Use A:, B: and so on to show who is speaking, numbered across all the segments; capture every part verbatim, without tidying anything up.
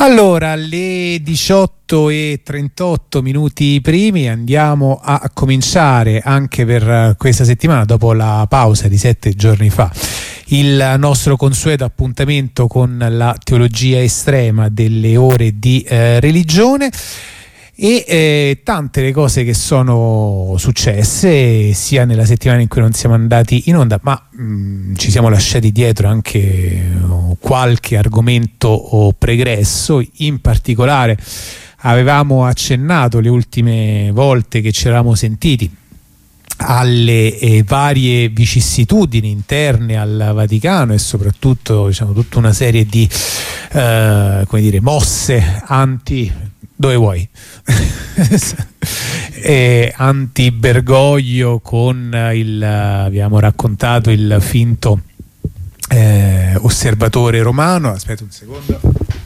A: Allora, alle diciotto e trentotto minuti primi andiamo a cominciare anche per questa settimana, dopo la pausa di sette giorni fa, il nostro consueto appuntamento con la teologia estrema delle ore di eh, religione. E eh, tante le cose che sono successe sia nella settimana in cui non siamo andati in onda, ma mh, ci siamo lasciati dietro anche uh, qualche argomento oh, pregresso. In particolare avevamo accennato le ultime volte che ci eravamo sentiti alle eh, varie vicissitudini interne al Vaticano e soprattutto, diciamo, tutta una serie di eh, come dire, mosse anti dove vuoi e anti-Bergoglio, con il, abbiamo raccontato il finto eh, osservatore romano. Aspetta un secondo,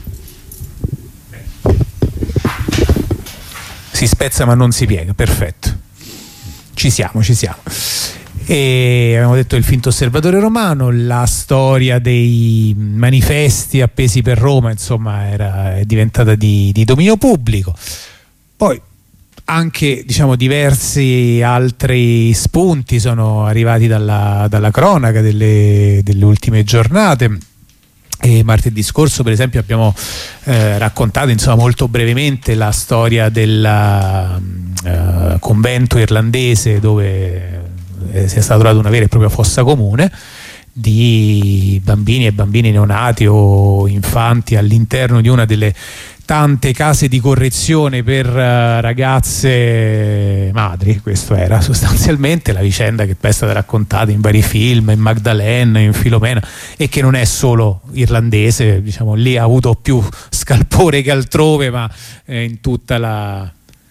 A: si spezza ma non si piega, perfetto, ci siamo ci siamo e abbiamo detto il finto osservatore romano, la storia dei manifesti appesi per Roma, insomma, era, è diventata di, di dominio pubblico. Poi anche, diciamo, diversi altri spunti sono arrivati dalla, dalla cronaca delle, delle ultime giornate. E martedì scorso, per esempio, abbiamo eh, raccontato, insomma, molto brevemente la storia del uh, convento irlandese dove Eh, sia stata trovata una vera e propria fossa comune di bambini e bambini neonati o infanti all'interno di una delle tante case di correzione per uh, ragazze madri. Questo era sostanzialmente la vicenda che poi è stata raccontata in vari film, in Magdalene, in Filomena, e che non è solo irlandese, diciamo, lì ha avuto più scalpore che altrove, ma eh, in tutta la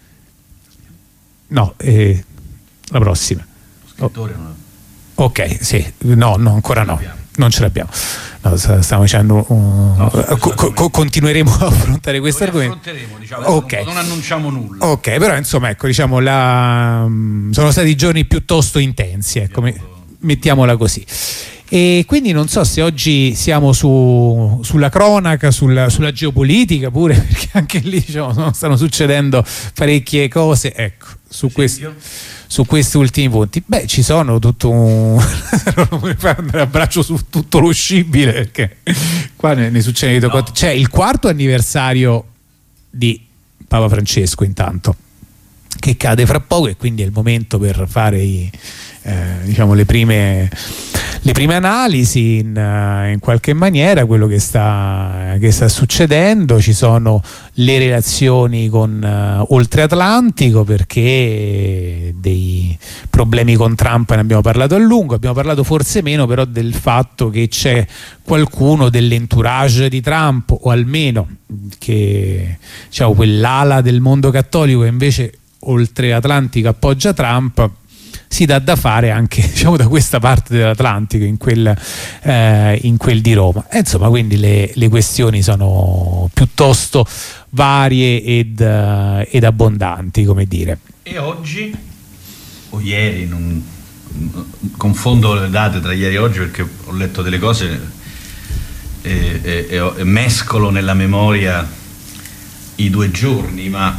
A: no eh, la prossima. Oh. Ok, sì, no, no, ancora no, non ce l'abbiamo. No, stiamo dicendo uh, no, co- co- continueremo a affrontare questo argomento.
B: Diciamo, okay. non, non annunciamo nulla.
A: Ok, però insomma, ecco, diciamo, la, sono stati giorni piuttosto intensi, ecco, me, mettiamola così. E quindi non so se oggi siamo su, sulla cronaca, sulla, sulla geopolitica pure, perché anche lì, diciamo, stanno succedendo parecchie cose, ecco, su questo. Su questi ultimi punti, beh, ci sono tutto un non mi fai andare a braccio su tutto lo scibile, perché qua ne, ne succede no. C'è il quarto anniversario di Papa Francesco, intanto, che cade fra poco, e quindi è il momento per fare i, eh, diciamo, le prime le prime analisi in, in qualche maniera quello che sta, che sta succedendo. Ci sono le relazioni con uh, Oltre Atlantico, perché dei problemi con Trump ne abbiamo parlato a lungo. Abbiamo parlato forse meno però del fatto che c'è qualcuno dell'entourage di Trump, o almeno che, diciamo, quell'ala del mondo cattolico che invece Oltre Atlantico appoggia Trump, si dà da fare anche, diciamo, da questa parte dell'Atlantico, in quel, eh, in quel di Roma. E insomma, quindi le, le questioni sono piuttosto varie ed, uh, ed abbondanti, come dire.
B: E oggi o ieri, non, non, confondo le date tra ieri e oggi perché ho letto delle cose e, e, e, e mescolo nella memoria i due giorni, ma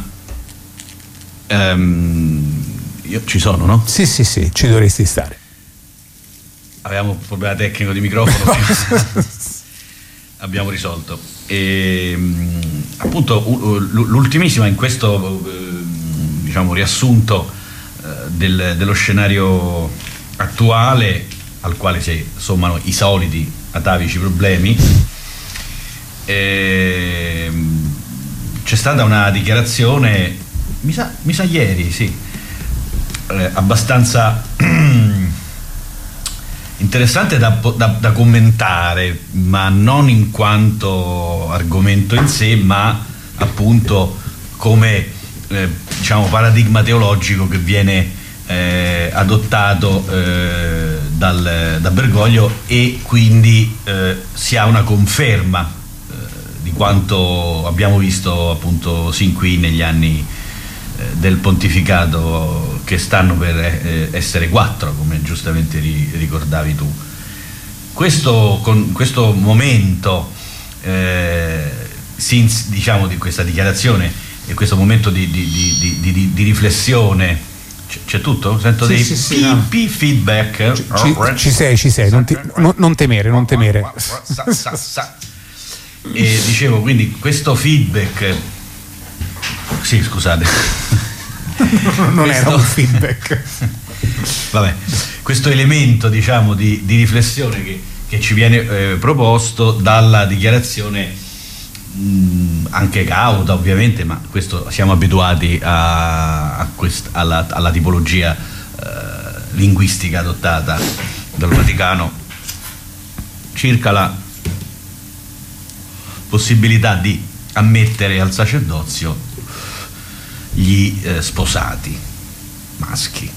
B: um, io ci sono, no?
A: Sì, sì, sì, ci dovresti stare.
B: Avevamo un problema tecnico di microfono, abbiamo risolto. E, appunto, l'ultimissima in questo, diciamo, riassunto del, dello scenario attuale, al quale si sommano i soliti atavici problemi. E, c'è stata una dichiarazione, mi sa, mi sa ieri, sì, Eh, abbastanza interessante da, da, da commentare, ma non in quanto argomento in sé, ma appunto come eh, diciamo paradigma teologico che viene eh, adottato eh, dal, da Bergoglio, e quindi eh, si ha una conferma eh, di quanto abbiamo visto appunto sin qui negli anni del pontificato, che stanno per eh, essere quattro, come giustamente ri- ricordavi tu. Questo, con questo momento eh, since, diciamo, di questa dichiarazione e questo momento di, di, di, di, di, di riflessione. C'è, c'è tutto? Sento sì, dei sì, sì, no. feedback.
A: Ci, ci, ci sei, ci sei, non, ti, non, non temere, non temere.
B: Sa, sa, sa. E dicevo, quindi questo feedback, sì, scusate,
A: non questo, era un feedback.
B: Vabbè, questo elemento, diciamo, di, di riflessione che, che ci viene eh, proposto dalla dichiarazione mh, anche cauta, ovviamente, ma questo siamo abituati a, a quest, alla, alla tipologia eh, linguistica adottata dal Vaticano circa la possibilità di ammettere al sacerdozio gli eh, sposati maschi.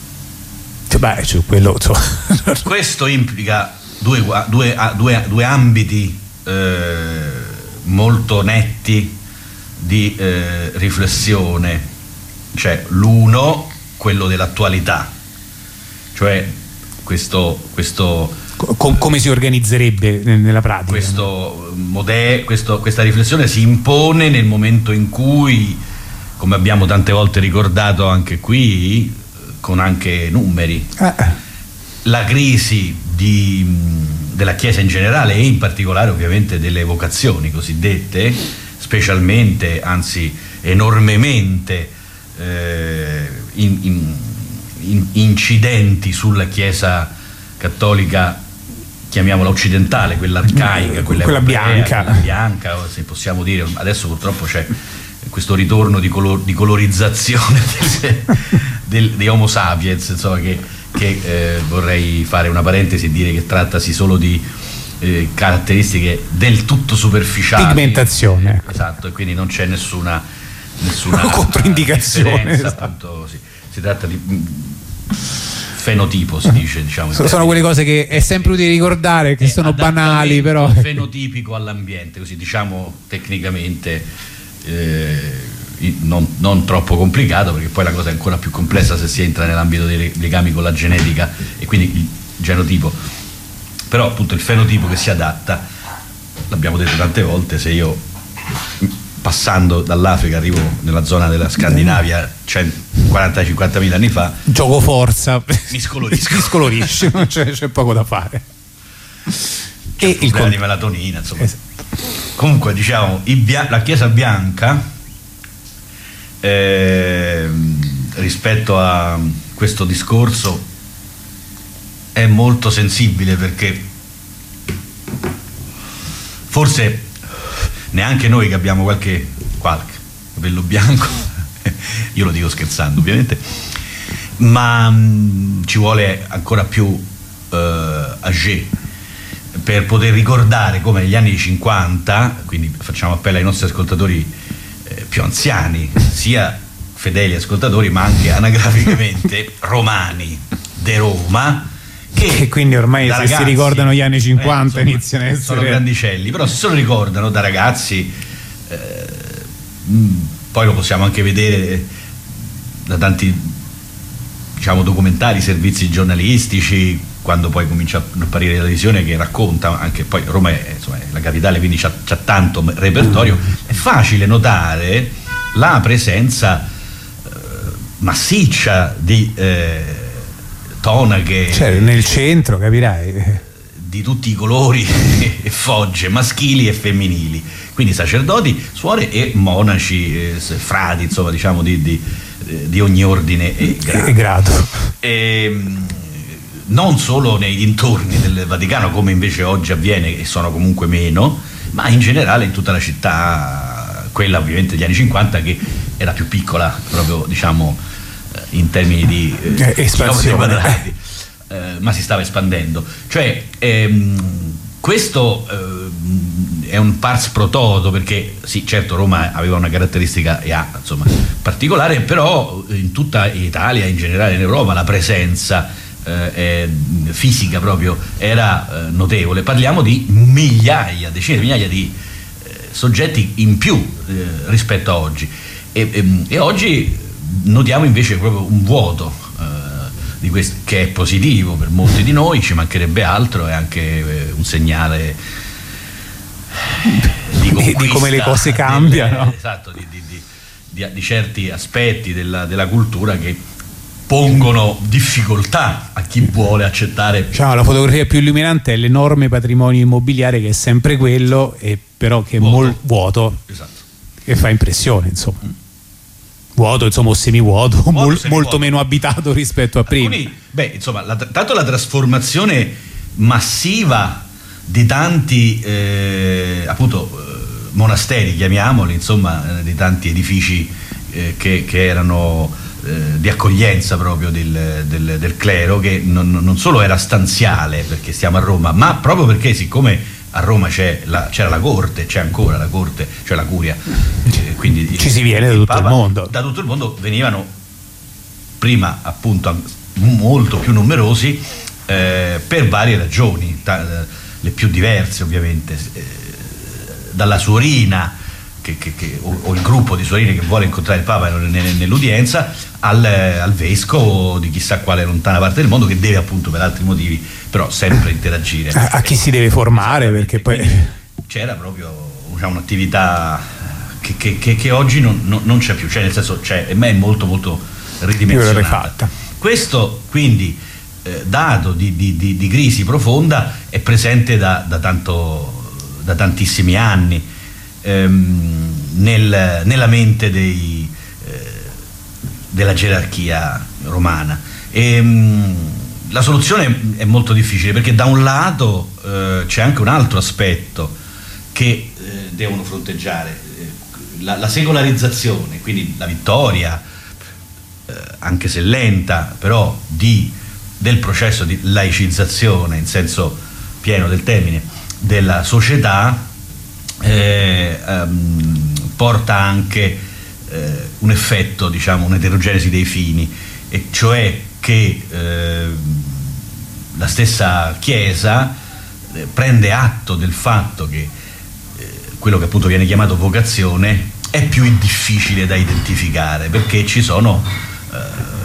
A: Beh, cioè, quello, cioè.
B: Questo implica due, due, due, due ambiti eh, molto netti di eh, riflessione, cioè l'uno, quello dell'attualità, cioè questo, questo
A: Com- come si organizzerebbe nella pratica?
B: Questo mode- questo, questa riflessione si impone nel momento in cui, come abbiamo tante volte ricordato anche qui, con anche numeri, eh. la crisi di, della Chiesa in generale e in particolare ovviamente delle vocazioni cosiddette, specialmente, anzi enormemente eh, in, in, in, incidenti sulla Chiesa cattolica, chiamiamola occidentale, quella arcaica, quella,
A: quella
B: europea,
A: bianca,
B: quella bianca, se possiamo dire. Adesso purtroppo c'è questo ritorno di, color, di colorizzazione del, del, di Homo sapiens, insomma, che, che eh, vorrei fare una parentesi e dire che trattasi solo di eh, caratteristiche del tutto superficiali,
A: pigmentazione,
B: eh, esatto, e quindi non c'è nessuna nessuna
A: controindicazione,
B: esatto. Appunto, sì. Si tratta di fenotipo, si dice, diciamo,
A: sono termini. Quelle cose che è sempre utile ricordare, che sono banali, però
B: fenotipico all'ambiente, così diciamo tecnicamente, eh, non, non troppo complicato, perché poi la cosa è ancora più complessa se si entra nell'ambito dei legami con la genetica e quindi il genotipo. Però appunto il fenotipo che si adatta, l'abbiamo detto tante volte, se io passando dall'Africa arrivo nella zona della Scandinavia quaranta cinquantamila anni fa,
A: gioco forza,
B: mi scolorisco.
A: mi scolorisce, non c'è, c'è poco da fare.
B: C'è e il problema di melatonina, insomma. Esatto. Comunque, diciamo, i bia- la Chiesa bianca eh, rispetto a questo discorso è molto sensibile, perché forse neanche noi che abbiamo qualche qualche capello bianco, io lo dico scherzando ovviamente, ma mh, ci vuole ancora più eh, âgé per poter ricordare come negli anni cinquanta, quindi facciamo appello ai nostri ascoltatori eh, più anziani, sia fedeli ascoltatori ma anche anagraficamente romani de Roma, che,
A: che quindi ormai se ragazzi, si ricordano gli anni cinquanta, eh, insomma, iniziano a essere,
B: sono grandicelli, però se se lo ricordano da ragazzi, eh, poi lo possiamo anche vedere da tanti, diciamo, documentari, servizi giornalistici, quando poi comincia a apparire la televisione che racconta, anche poi Roma è, insomma, è la capitale, quindi c'ha, c'ha tanto repertorio, è facile notare la presenza eh, massiccia di eh, tonache,
A: cioè, nel centro, capirai,
B: di tutti i colori e fogge, maschili e femminili, quindi sacerdoti, suore e monaci, eh, frati, insomma, diciamo di, di, di ogni ordine e grado,
A: e grado.
B: E, non solo nei dintorni del Vaticano, come invece oggi avviene, e sono comunque meno, ma in generale in tutta la città, quella ovviamente degli anni cinquanta, che era più piccola proprio, diciamo, in termini di
A: eh, espansione,
B: quadrati, eh, ma si stava espandendo. Cioè ehm, questo eh, è un pars pro toto, perché sì, certo Roma aveva una caratteristica e ha, insomma, particolare, però in tutta Italia, in generale in Europa, la presenza eh, fisica proprio era eh, notevole. Parliamo di migliaia, decine di migliaia di eh, soggetti in più eh, rispetto a oggi, e, e, e oggi notiamo invece proprio un vuoto eh, di questo, che è positivo per molti di noi, ci mancherebbe altro, è anche eh, un segnale di
A: di, di come le cose cambiano.
B: Delle, esatto, di, di, di, di certi aspetti della, della cultura che pongono difficoltà a chi vuole accettare.
A: Diciamo, la fotografia più illuminante è l'enorme patrimonio immobiliare, che è sempre quello, e però che è
B: vuoto,
A: molto vuoto,
B: esatto,
A: che fa impressione, insomma. Mm. Vuoto, insomma, o semivuoto, vuoto, mol, semivuoto, molto meno abitato rispetto a prima.
B: Alcuni, beh, insomma, la, tanto la trasformazione massiva di tanti eh, appunto eh, monasteri, chiamiamoli, insomma, eh, di tanti edifici eh, che, che erano eh, di accoglienza proprio del, del, del clero, che non, non solo era stanziale, perché stiamo a Roma, ma proprio perché, siccome a Roma c'è la, c'era la corte, c'è ancora la corte, cioè la curia, eh, quindi
A: ci si viene da tutto Papa, il mondo.
B: Da tutto il mondo venivano prima appunto molto più numerosi eh, per varie ragioni, da, le più diverse ovviamente, eh, dalla suorina che, che, che, o, o il gruppo di suorine che vuole incontrare il Papa nell'udienza, al, al vescovo di chissà quale lontana parte del mondo, che deve appunto per altri motivi però sempre interagire.
A: A, a chi si deve formare, perché poi
B: c'era proprio, diciamo, un'attività che, che, che, che oggi non, non, non c'è più, cioè nel senso c'è, ma è molto molto ridimensionata. Questo quindi eh, dato di, di, di, di crisi profonda è presente da, da, tanto, da tantissimi anni ehm, nel, nella mente dei, eh, della gerarchia romana. E, mh, la soluzione è molto difficile, perché da un lato eh, c'è anche un altro aspetto che eh, devono fronteggiare, la, la secolarizzazione, quindi la vittoria, eh, anche se lenta, però di, del processo di laicizzazione in senso pieno del termine della società, eh, ehm, porta anche eh, un effetto, diciamo, un'eterogenesi dei fini, e cioè che eh, la stessa Chiesa eh, prende atto del fatto che eh, quello che appunto viene chiamato vocazione è più difficile da identificare, perché ci sono eh,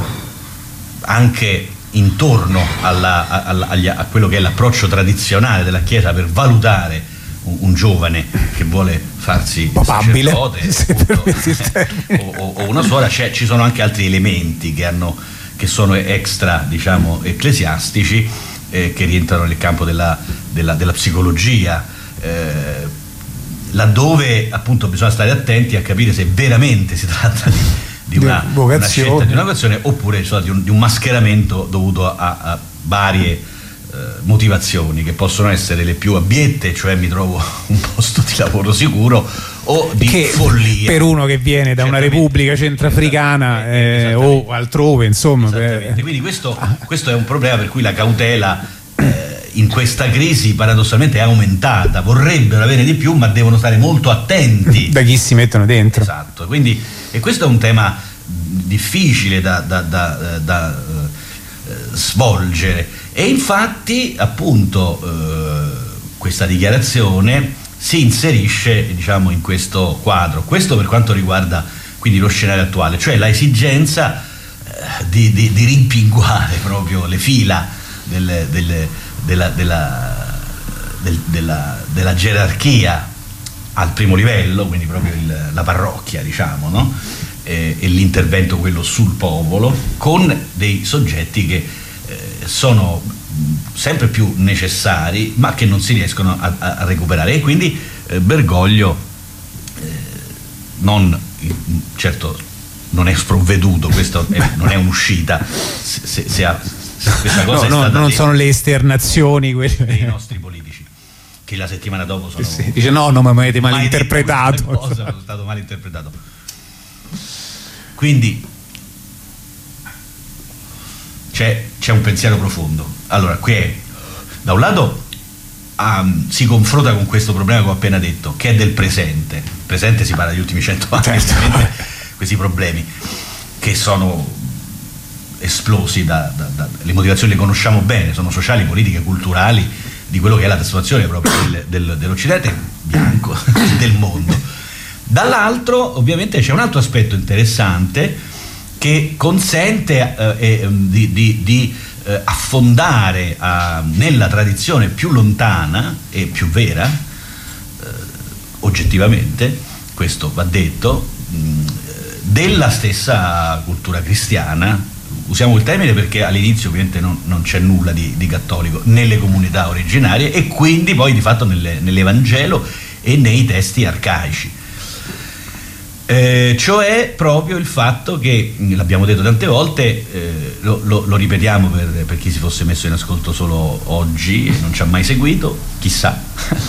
B: anche intorno alla, alla, a, a quello che è l'approccio tradizionale della Chiesa per valutare un, un giovane che vuole farsi
A: papabile,
B: sacerdote o, o, o una suora, cioè, ci sono anche altri elementi che hanno che sono extra, diciamo, ecclesiastici, eh, che rientrano nel campo della, della, della psicologia, eh, laddove appunto bisogna stare attenti a capire se veramente si tratta di, di, una, una scelta di una vocazione, oppure cioè, di, un, di un mascheramento dovuto a, a varie eh, motivazioni, che possono essere le più abiette, cioè mi trovo un posto di lavoro sicuro, o di
A: che
B: follia
A: per uno che viene da una repubblica centrafricana eh, o altrove, insomma.
B: Per... Quindi questo, questo è un problema per cui la cautela eh, in questa crisi paradossalmente è aumentata. Vorrebbero avere di più, ma devono stare molto attenti
A: da chi si mettono dentro.
B: Esatto. Quindi, e questo è un tema difficile da, da, da, da uh, svolgere, e infatti appunto uh, questa dichiarazione si inserisce, diciamo, in questo quadro. Questo per quanto riguarda quindi lo scenario attuale, cioè la esigenza eh, di, di, di rimpinguare proprio le fila del, del, della, della, del, della, della gerarchia al primo livello, quindi proprio il, la parrocchia, diciamo, no? E, e l'intervento quello sul popolo, con dei soggetti che eh, sono sempre più necessari, ma che non si riescono a, a recuperare. E quindi eh, Bergoglio eh, non certo non è sprovveduto, questo è, non è un'uscita, se, se, se ha, se questa cosa
A: no,
B: è
A: no,
B: stata
A: non
B: dei,
A: sono le esternazioni quelle
B: dei nostri politici, che la settimana dopo sono
A: sì, dice no, no, ma mi avete mal interpretato,
B: cosa, è stato mal interpretato. Quindi c'è, c'è un pensiero profondo. Allora, qui è, da un lato um, si confronta con questo problema che ho appena detto, che è del presente. Presente, si parla degli ultimi cento anni, certo. Questi problemi che sono esplosi da, da, da, le motivazioni le conosciamo bene, sono sociali, politiche, culturali, di quello che è la trasformazione proprio del, del, dell'Occidente bianco del mondo. Dall'altro ovviamente c'è un altro aspetto interessante che consente eh, eh, di, di, di eh, affondare eh, nella tradizione più lontana e più vera, eh, oggettivamente, questo va detto, mh, della stessa cultura cristiana. Usiamo il termine perché all'inizio ovviamente non, non c'è nulla di, di cattolico nelle comunità originarie, e quindi poi di fatto nelle, nell'Evangelo e nei testi arcaici. Eh, cioè proprio il fatto che, l'abbiamo detto tante volte, eh, lo, lo, lo ripetiamo per, per chi si fosse messo in ascolto solo oggi e non ci ha mai seguito, chissà,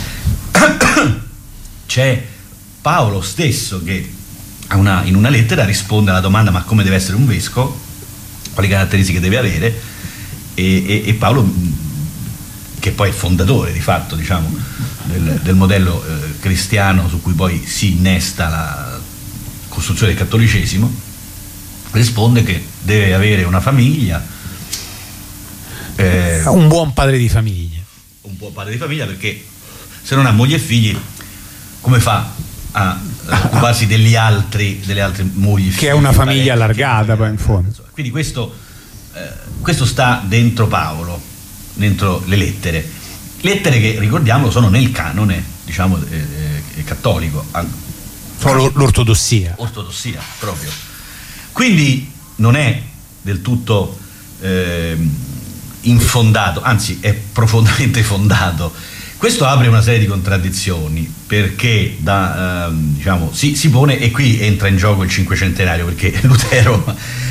B: c'è Paolo stesso che a una, in una lettera risponde alla domanda: ma come deve essere un vescovo, quali caratteristiche deve avere, e, e, e Paolo, che poi è fondatore di fatto, diciamo, del, del modello eh, cristiano su cui poi si innesta la costruzione del cattolicesimo, risponde che deve avere una famiglia,
A: eh, un buon padre di famiglia,
B: un buon padre di famiglia, perché se non ha moglie e figli come fa a occuparsi degli altri, delle altre mogli e figli,
A: che è una famiglia allargata poi in fondo.
B: Quindi questo, eh, questo sta dentro Paolo, dentro le lettere lettere che, ricordiamolo, sono nel canone, diciamo, eh, eh, cattolico,
A: sono l'ortodossia
B: ortodossia proprio. Quindi non è del tutto eh, infondato, anzi è profondamente fondato. Questo apre una serie di contraddizioni, perché da, eh, diciamo, si, si pone, e qui entra in gioco il cinquecentenario, perché Lutero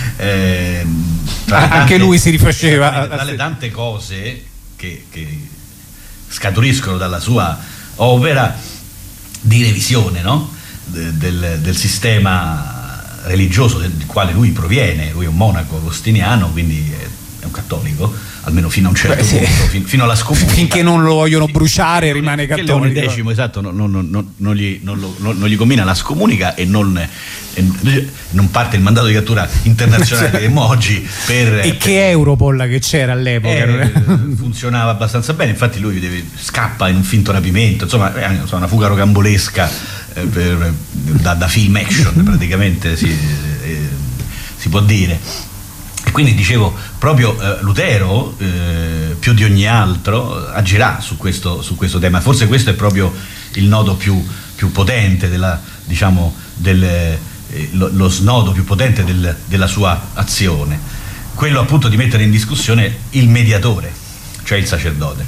B: eh, tra
A: anche
B: tante,
A: lui si rifaceva
B: dalle, dalle tante cose che, che scaturiscono dalla sua opera di revisione, no? del, del sistema religioso del quale lui proviene. Lui è un monaco agostiniano, quindi è, è un cattolico, almeno fino a un certo
A: Beh,
B: punto,
A: sì.
B: fin, fino alla scomunica.
A: Finché non lo vogliono bruciare, che rimane
B: che
A: cattolico.
B: Leone X, esatto, non, non, non, non, gli, non, lo, non, non gli combina la scomunica, e non, e non parte il mandato di cattura internazionale che oggi per...
A: E
B: per,
A: che Europol che c'era all'epoca?
B: Eh, funzionava abbastanza bene, infatti lui deve, scappa in un finto rapimento, insomma è una fuga rocambolesca eh, per, da, da film action praticamente si, eh, si può dire. E quindi dicevo, proprio eh, Lutero eh, più di ogni altro agirà su questo, su questo tema. Forse questo è proprio il nodo più, più potente della, diciamo, del, eh, lo, lo snodo più potente del, della sua azione, quello appunto di mettere in discussione il mediatore, cioè il sacerdote.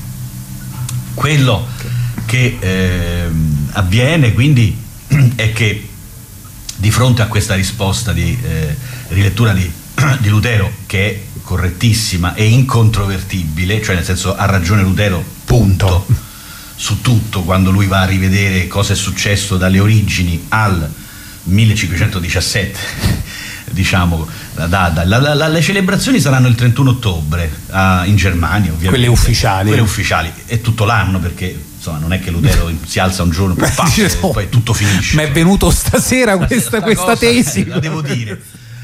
B: Quello che eh, avviene quindi è che di fronte a questa risposta di eh, rilettura di, di Lutero, che è correttissima e incontrovertibile, cioè nel senso ha ragione Lutero, punto, su tutto, quando lui va a rivedere cosa è successo dalle origini al millecinquecentodiciassette, diciamo, la data. La, la, la, le celebrazioni saranno il trentuno ottobre a, in Germania, ovviamente.
A: Quelle ufficiali.
B: Quelle ufficiali, è tutto l'anno, perché insomma non è che Lutero si alza un giorno, poi, passa, e poi tutto finisce.
A: Ma è venuto stasera questa, questa cosa, tesi.
B: La devo dire.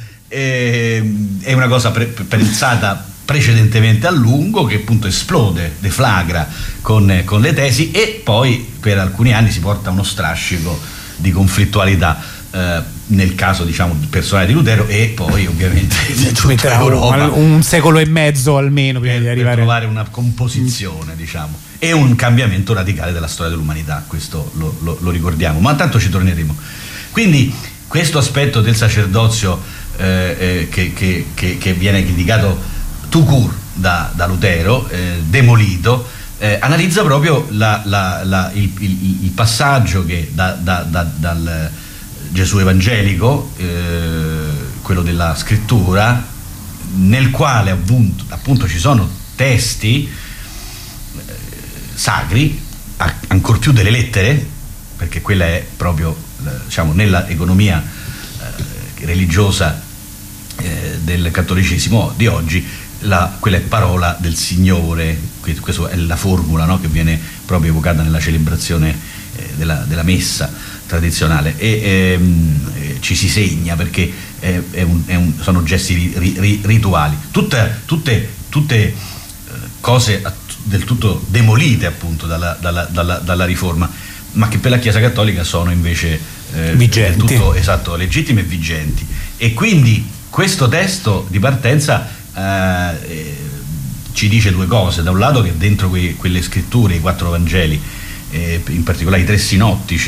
B: E, è una cosa pre- pensata precedentemente a lungo, che appunto esplode, deflagra con, con le tesi, e poi per alcuni anni si porta uno strascico di conflittualità eh, nel caso, diciamo, personale di Lutero, e poi ovviamente in tutta Europa,
A: un secolo e mezzo almeno prima
B: per,
A: di arrivare
B: per trovare una composizione, diciamo, e un cambiamento radicale della storia dell'umanità. Questo lo, lo, lo ricordiamo, ma tanto ci torneremo. Quindi questo aspetto del sacerdozio eh, eh, che, che, che, che viene criticato tout court da, da Lutero, eh, demolito, eh, analizza proprio la, la, la, il, il, il passaggio che da, da, da, dal Gesù evangelico, eh, quello della scrittura, nel quale appunto, appunto ci sono testi eh, sacri, a, ancor più delle lettere, perché quella è proprio, diciamo, nella economia eh, religiosa eh, del cattolicesimo di oggi, la, quella è parola del Signore. Questa è la formula, no, che viene proprio evocata nella celebrazione eh, della, della messa tradizionale, e ehm, eh, ci si segna perché è, è un, è un, sono gesti ri, ri, rituali, tutte, tutte, tutte eh, cose del tutto demolite appunto dalla, dalla, dalla, dalla Riforma, ma che per la Chiesa Cattolica sono invece eh,
A: vigenti,
B: del tutto, esatto, legittime e vigenti. E quindi questo testo di partenza eh, eh, ci dice due cose: da un lato che dentro que, quelle scritture, i quattro Vangeli, eh, in particolare i tre sinottici,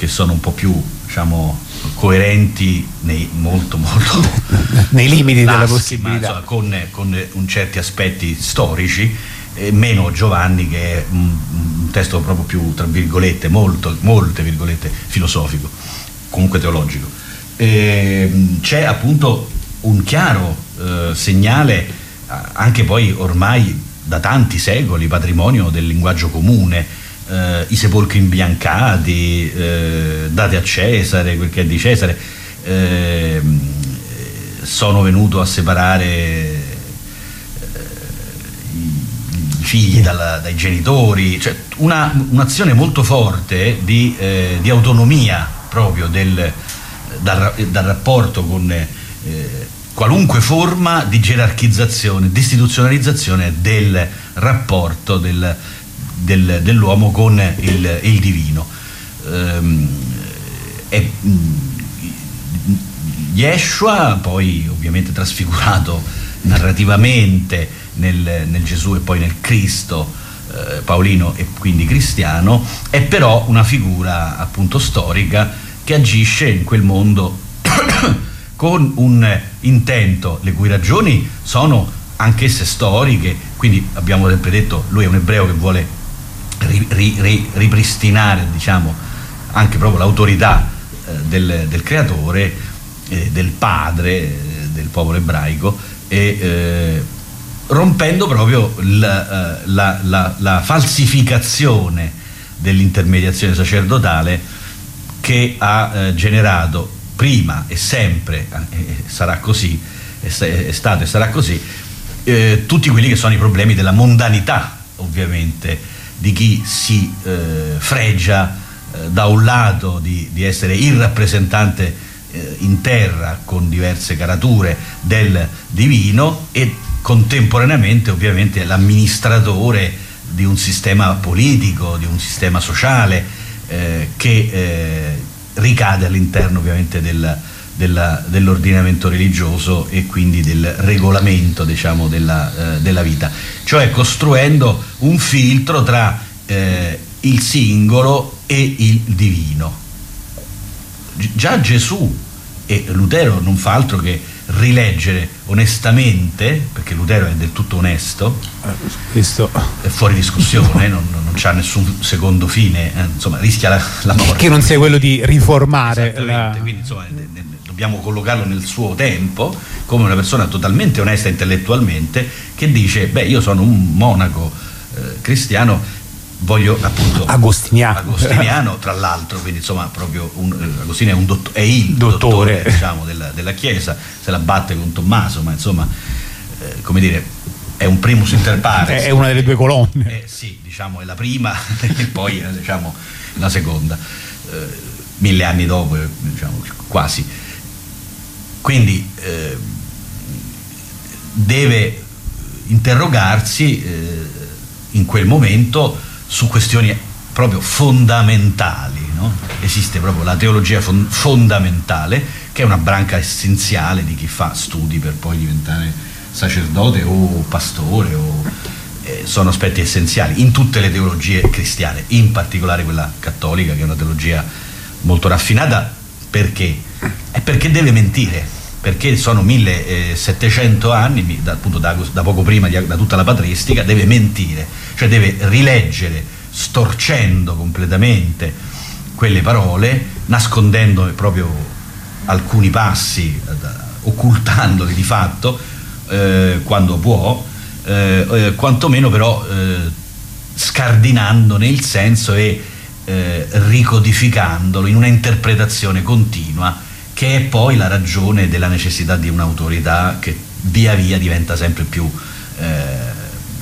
B: che sono un po' più, diciamo, coerenti nei molto molto
A: nei limiti
B: laschi,
A: della possibilità,
B: ma, insomma, con, con un certi aspetti storici, e meno Giovanni, che è un, un testo proprio più, tra virgolette, molto, molte virgolette, filosofico, comunque teologico. E c'è appunto un chiaro eh, segnale, anche poi ormai da tanti secoli, patrimonio del linguaggio comune, eh, i sepolcri imbiancati, eh, date a Cesare quel che è di Cesare, eh, sono venuto a separare eh, i figli dalla, dai genitori, cioè una, un'azione molto forte di, eh, di autonomia proprio del, dal, dal rapporto con eh, qualunque forma di gerarchizzazione, di istituzionalizzazione del rapporto del, del, dell'uomo con il, il divino. Ehm, è, Yeshua, poi ovviamente trasfigurato narrativamente nel, nel Gesù e poi nel Cristo eh, paolino e quindi cristiano, è però una figura appunto storica che agisce in quel mondo con un intento, le cui ragioni sono anch'esse storiche. Quindi abbiamo sempre detto, lui è un ebreo che vuole ri, ri, ri, ripristinare, diciamo, anche proprio l'autorità eh, del, del creatore, eh, del padre, eh, del popolo ebraico, e eh, rompendo proprio la, la, la, la falsificazione dell'intermediazione sacerdotale che ha eh, generato prima e sempre, eh, sarà così, è, è stato e sarà così, eh, tutti quelli che sono i problemi della mondanità, ovviamente, di chi si eh, fregia eh, da un lato di, di essere il rappresentante eh, in terra con diverse carature del divino, e contemporaneamente ovviamente l'amministratore di un sistema politico, di un sistema sociale eh, che eh, ricade all'interno ovviamente del, della, dell'ordinamento religioso e quindi del regolamento, diciamo, della, eh, della vita, cioè costruendo un filtro tra eh, il singolo e il divino. Già Gesù e Lutero non fa altro che rileggere onestamente, perché Lutero è del tutto onesto,
A: questo
B: è fuori discussione, non, non c'ha nessun secondo fine, eh, insomma rischia la, la morte,
A: che non sia quello di riformare la...
B: quindi insomma ne, ne, dobbiamo collocarlo nel suo tempo come una persona totalmente onesta intellettualmente, che dice: beh, io sono un monaco eh, cristiano, voglio appunto
A: agostiniano,
B: agostiniano tra l'altro, quindi insomma proprio un, Agostino è, un dott- è il
A: dottore,
B: dottore diciamo, della, della Chiesa, se la batte con Tommaso, ma insomma eh, come dire, è un primus inter pares,
A: è una delle due colonne,
B: eh, sì, diciamo è la prima e poi eh, diciamo la seconda, eh, mille anni dopo, diciamo quasi, quindi eh, deve interrogarsi eh, in quel momento su questioni proprio fondamentali, no? Esiste proprio la teologia fon- fondamentale, che è una branca essenziale di chi fa studi per poi diventare sacerdote o pastore, o, eh, sono aspetti essenziali in tutte le teologie cristiane, in particolare quella cattolica, che è una teologia molto raffinata. Perché? È perché deve mentire, perché sono millesettecento anni, da, appunto da, da poco prima di, da tutta la patristica, deve mentire, cioè deve rileggere storcendo completamente quelle parole, nascondendo proprio alcuni passi, occultandoli di fatto eh, quando può, eh, eh, quantomeno però eh, scardinandone il senso e eh, ricodificandolo in una interpretazione continua, che è poi la ragione della necessità di un'autorità che via via diventa sempre più eh,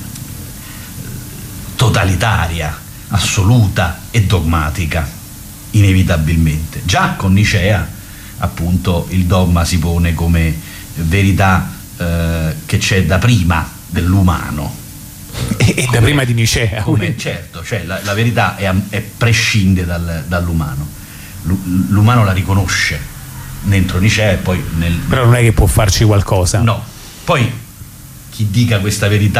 B: totalitaria, assoluta e dogmatica, inevitabilmente. Già con Nicea, appunto, il dogma si pone come verità eh, che c'è da prima dell'umano.
A: E, e da prima di Nicea.
B: Come, certo, cioè la, la verità è, è prescinde dal, dall'umano. L'umano la riconosce dentro Nicea e poi nel...
A: Però non è che può farci qualcosa.
B: No. Poi chi dica questa verità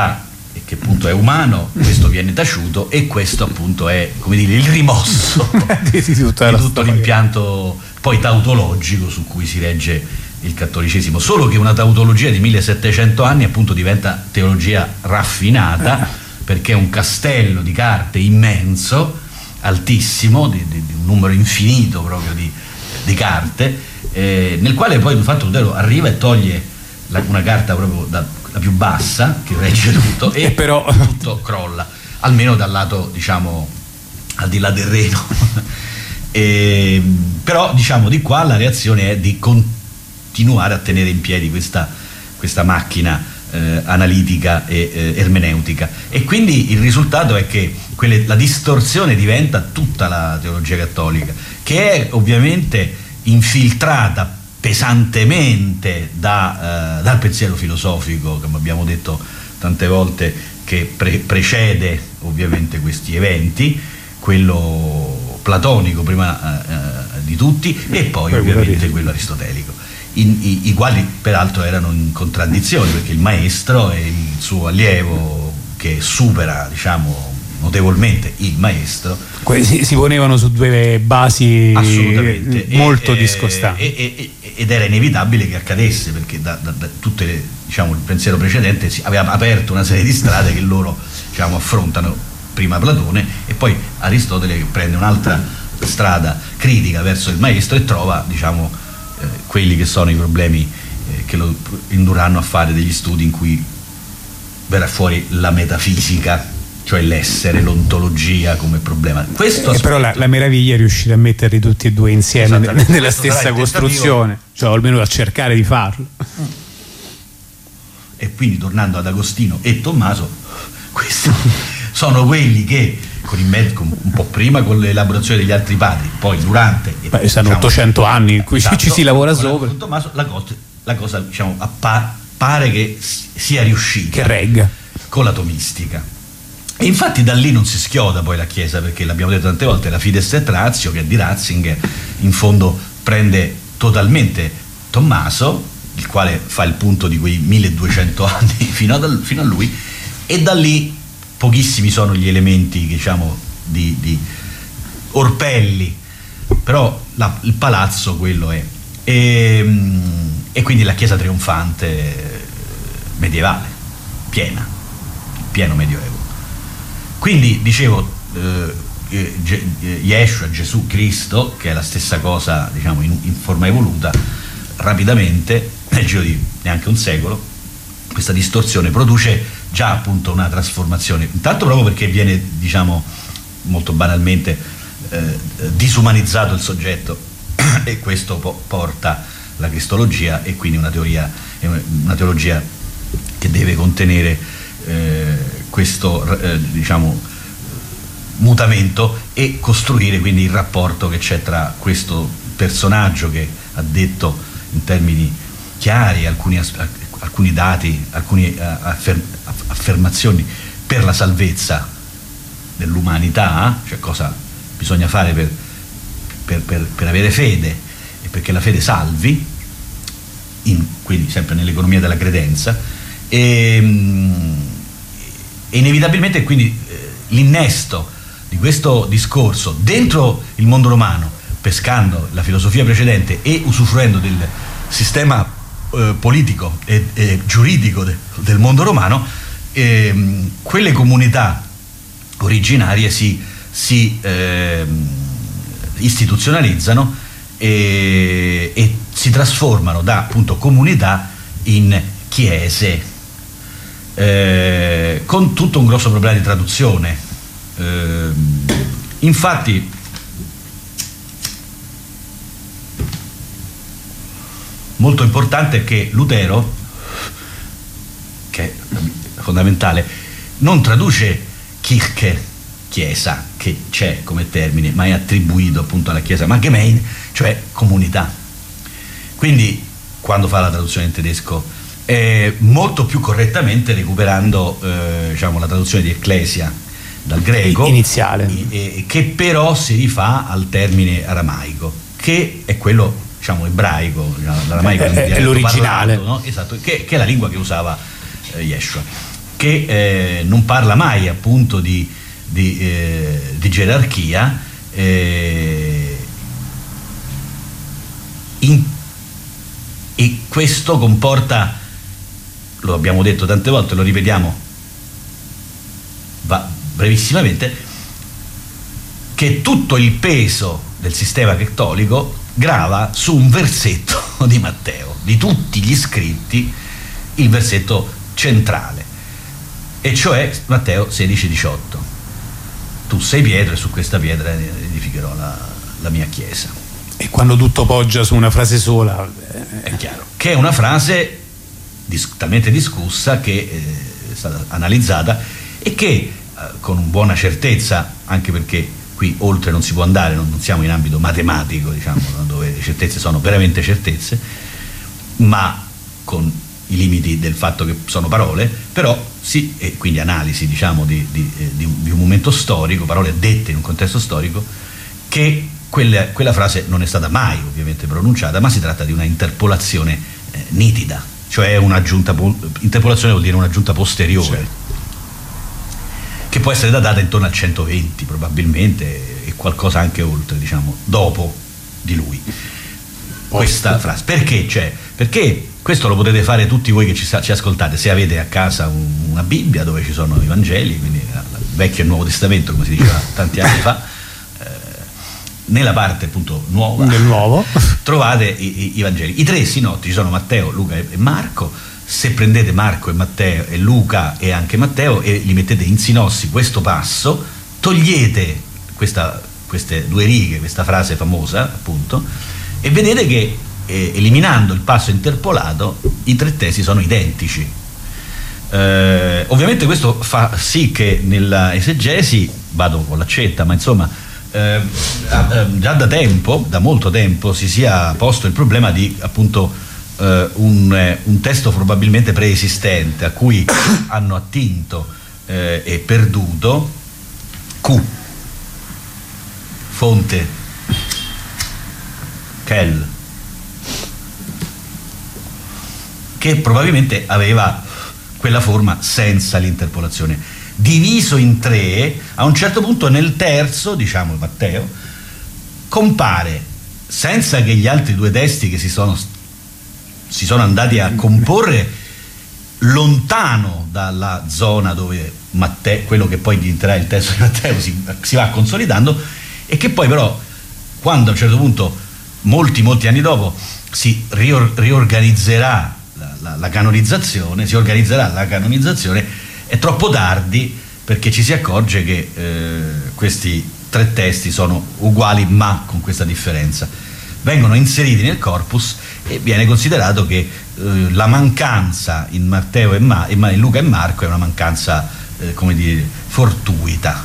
B: e che appunto è umano, questo viene taciuto, e questo appunto è, come dire, il rimosso
A: di, di, tutta
B: di tutto l'impianto poi tautologico su cui si regge il cattolicesimo, solo che una tautologia di millesettecento anni appunto diventa teologia raffinata, perché è un castello di carte immenso, altissimo, di, di, di un numero infinito proprio di, di carte, eh, nel quale poi di fatto Lutero arriva e toglie la, una carta proprio da, la più bassa che regge tutto e,
A: e però
B: tutto crolla, almeno dal lato, diciamo, al di là del Reno. E, però diciamo di qua la reazione è di continuare a tenere in piedi questa, questa macchina eh, analitica e eh, ermeneutica, e quindi il risultato è che quelle, la distorsione diventa tutta la teologia cattolica, che è ovviamente infiltrata pesantemente da, eh, dal pensiero filosofico, come abbiamo detto tante volte, che pre- precede ovviamente questi eventi, quello platonico prima eh, di tutti, e poi ovviamente quello aristotelico, in, i, i quali peraltro erano in contraddizione, perché il maestro e il suo allievo, che supera, diciamo, notevolmente il maestro,
A: si, si ponevano su due basi
B: assolutamente
A: molto
B: e,
A: discostanti,
B: e, e, ed era inevitabile che accadesse, perché da, da, da tutte le, diciamo, il pensiero precedente si aveva aperto una serie di strade che loro, diciamo, affrontano prima Platone, e poi Aristotele prende un'altra strada critica verso il maestro e trova, diciamo, eh, quelli che sono i problemi eh, che lo indurranno a fare degli studi in cui verrà fuori la metafisica, cioè l'essere, l'ontologia come problema. Questo
A: eh, però la, la meraviglia è riuscire a metterli tutti e due insieme nella stessa costruzione, cioè almeno a cercare di farlo.
B: E quindi, tornando ad Agostino e Tommaso, questi sono quelli che con il mezzo, un po' prima con l'elaborazione degli altri padri, poi durante,
A: e Beh, sono diciamo, ottocento anni in cui esatto, ci si lavora sopra.
B: Con Tommaso la cosa, la cosa diciamo, appa, pare che sia riuscita,
A: che regga
B: con la tomistica. E infatti da lì non si schioda poi la Chiesa, perché l'abbiamo detto tante volte, la Fides et Ratio, che è di Ratzinger, in fondo prende totalmente Tommaso, il quale fa il punto di quei milleduecento anni fino a, fino a lui, e da lì pochissimi sono gli elementi, diciamo, di, di orpelli, però la, il palazzo quello è. E, e quindi la Chiesa trionfante medievale, piena, pieno medioevo. Quindi dicevo, eh, Yeshua, Gesù Cristo, che è la stessa cosa, diciamo, in, in forma evoluta, rapidamente, nel giro di neanche un secolo, questa distorsione produce già appunto una trasformazione, intanto proprio perché viene, diciamo, molto banalmente eh, disumanizzato il soggetto, e questo po- porta la cristologia, e quindi una teoria, una teologia che deve contenere eh, questo eh, diciamo mutamento, e costruire quindi il rapporto che c'è tra questo personaggio che ha detto in termini chiari alcuni, alcuni dati, alcune affer- affermazioni per la salvezza dell'umanità, cioè cosa bisogna fare per, per, per, per avere fede e perché la fede salvi, in, quindi sempre nell'economia della credenza, e, e inevitabilmente quindi eh, l'innesto di questo discorso dentro il mondo romano, pescando la filosofia precedente e usufruendo del sistema eh, politico e, e giuridico de, del mondo romano, eh, quelle comunità originarie si, si eh, istituzionalizzano e, e si trasformano da appunto comunità in chiese, eh, con tutto un grosso problema di traduzione. Eh, infatti molto importante è che Lutero, che è fondamentale, non traduce Kirche, chiesa, che c'è come termine, ma è attribuito appunto alla chiesa, ma Gemein, cioè comunità. Quindi quando fa la traduzione in tedesco è molto più correttamente recuperando eh, diciamo, la traduzione di Ecclesia dal greco
A: iniziale,
B: e, che però si rifà al termine aramaico, che è quello, diciamo, ebraico, l'aramaico
A: è, è l'originale,
B: parlato, no? Esatto, che, che è la lingua che usava eh, Yeshua. che eh, non parla mai appunto di, di, eh, di gerarchia, eh, in, e questo comporta, lo abbiamo detto tante volte, lo ripetiamo va brevissimamente, che tutto il peso del sistema cattolico grava su un versetto di Matteo, di tutti gli scritti il versetto centrale, e cioè Matteo sedici diciotto: tu sei Pietro e su questa pietra edificherò la, la mia chiesa.
A: E quando tutto poggia su una frase sola,
B: eh, è chiaro che è una frase dis- talmente discussa che eh, è stata analizzata e che eh, con buona certezza, anche perché qui oltre non si può andare, non, non siamo in ambito matematico, diciamo, dove le certezze sono veramente certezze, ma con i limiti del fatto che sono parole, però sì, e quindi analisi, diciamo, di, di, di, un, di un momento storico, parole dette in un contesto storico, che quella, quella frase non è stata mai ovviamente pronunciata, ma si tratta di una interpolazione eh, nitida, cioè un'aggiunta, interpolazione vuol dire un'aggiunta posteriore, certo, che può essere datata intorno al centoventi probabilmente, e qualcosa anche oltre, diciamo, dopo di lui. Questa frase, perché c'è? Perché questo lo potete fare tutti voi che ci, ci ascoltate, se avete a casa un, una Bibbia dove ci sono i Vangeli, quindi il Vecchio e il Nuovo Testamento, come si diceva tanti anni fa, eh, nella parte appunto nuova
A: del nuovo
B: trovate i, i, i Vangeli. I tre sinottici ci sono Matteo, Luca e Marco. Se prendete Marco e Matteo e Luca e anche Matteo e li mettete in sinossi questo passo, togliete questa, queste due righe, questa frase famosa appunto, e vedete che eh, eliminando il passo interpolato i tre testi sono identici. Eh, ovviamente questo fa sì che nella esegesi, vado con l'accetta, ma insomma eh, già da tempo, da molto tempo, si sia posto il problema di appunto Uh, un, eh, un testo probabilmente preesistente a cui hanno attinto eh, e perduto Q, fonte, Kel, che probabilmente aveva quella forma senza l'interpolazione, diviso in tre. A un certo punto nel terzo, diciamo Matteo, compare, senza che gli altri due testi che si sono si sono andati a comporre lontano dalla zona dove Matteo, quello che poi diventerà il testo di Matteo, si, si va consolidando, e che poi però quando a un certo punto, molti molti anni dopo, si rior, riorganizzerà la, la, la canonizzazione, si organizzerà la canonizzazione, è troppo tardi, perché ci si accorge che eh, questi tre testi sono uguali ma con questa differenza. Vengono inseriti nel corpus e viene considerato che eh, la mancanza in Matteo e, Ma, in Luca e Marco è una mancanza eh, come dire fortuita.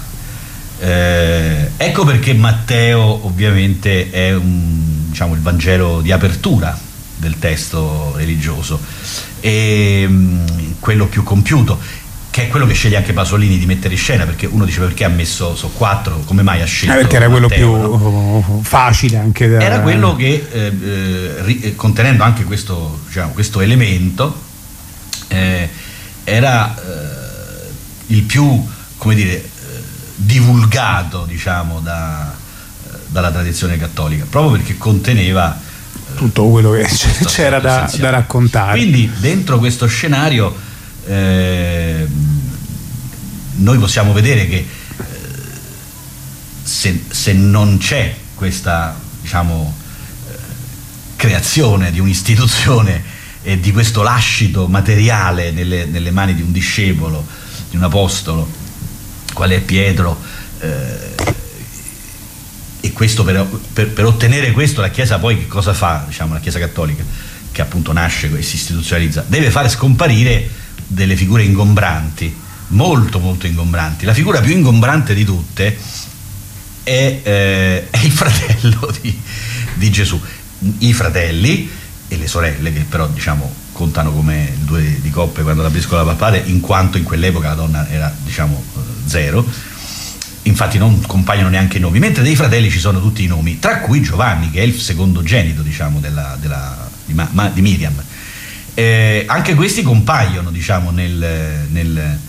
B: Eh, ecco perché Matteo ovviamente è un, diciamo, il Vangelo di apertura del testo religioso, e mh, quello più compiuto, che è quello che sceglie anche Pasolini di mettere in scena, perché uno dice perché ha messo so quattro, come mai ha scelto?
A: Eh, perché era quello
B: Matteo,
A: più
B: no?
A: facile anche da...
B: Era quello che eh, eh, contenendo anche questo, diciamo, questo elemento eh, era eh, il più, come dire, eh, divulgato, diciamo, da, eh, dalla tradizione cattolica, proprio perché conteneva eh,
A: tutto quello che c'era da, da raccontare.
B: Quindi dentro questo scenario Eh, noi possiamo vedere che eh, se, se non c'è questa, diciamo, eh, creazione di un'istituzione e di questo lascito materiale nelle, nelle mani di un discepolo, di un apostolo quale è Pietro, eh, e questo per, per, per ottenere questo la Chiesa poi che cosa fa? Diciamo, la Chiesa cattolica, che appunto nasce e si istituzionalizza, deve fare scomparire delle figure ingombranti, molto molto ingombranti. La figura più ingombrante di tutte è, eh, è il fratello di, di Gesù. I fratelli e le sorelle, che però diciamo contano come due di coppe quando l'abiscono da papale, in quanto in quell'epoca la donna era, diciamo, zero, infatti non compaiono neanche i nomi, mentre dei fratelli ci sono tutti i nomi, tra cui Giovanni, che è il secondogenito, diciamo, della, della, di, Ma, di Miriam. Eh, anche questi compaiono, diciamo, nel, nel,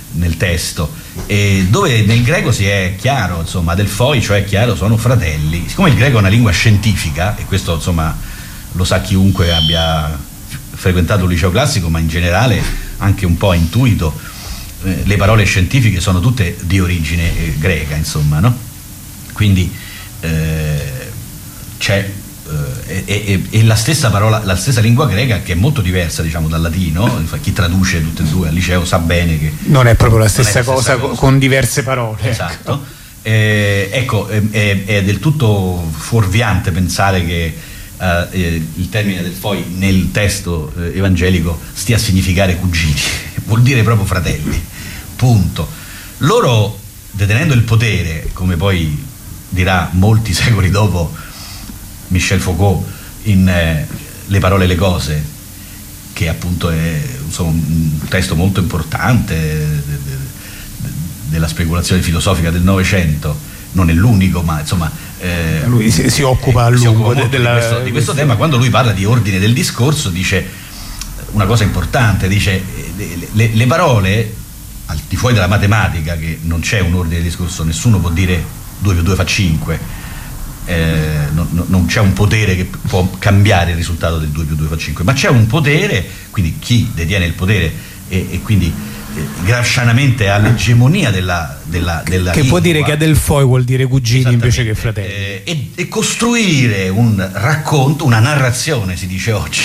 B: nel testo, e dove nel greco si è chiaro, insomma, Adelphoi, cioè chiaro, sono fratelli. Siccome il greco è una lingua scientifica, e questo insomma lo sa chiunque abbia frequentato un liceo classico, ma in generale anche un po' intuito, eh, le parole scientifiche sono tutte di origine eh, greca, insomma, no? Quindi eh, c'è E, e, e la stessa parola, la stessa lingua greca, che è molto diversa, diciamo, dal latino. Chi traduce tutte e due al liceo sa bene che
A: non è proprio la stessa, la stessa cosa, cosa con diverse parole.
B: Esatto. Ecco, eh, ecco è, è del tutto fuorviante pensare che eh, il termine del Adelphoi nel testo eh, evangelico stia a significare cugini. Vuol dire proprio fratelli, punto. Loro, detenendo il potere, come poi dirà molti secoli dopo Michel Foucault in eh, Le parole e le cose, che appunto è insomma, un testo molto importante de, de, de, della speculazione filosofica del Novecento, non è l'unico, ma insomma
A: eh, lui si, si occupa a lungo
B: de, della, di questo, di questo tema. Quando lui parla di ordine del discorso dice una cosa importante, dice le, le parole, al di fuori della matematica, che non c'è un ordine del discorso, nessuno può dire due più due fa cinque. Eh, non, non c'è un potere che può cambiare il risultato del due più due fa cinque, ma c'è un potere, quindi chi detiene il potere e, e quindi eh, grascianamente ha l'egemonia della, della, della
A: che
B: lingua,
A: può dire che Adelphoi vuol dire cugini invece che fratelli,
B: eh, e, e costruire un racconto, una narrazione si dice oggi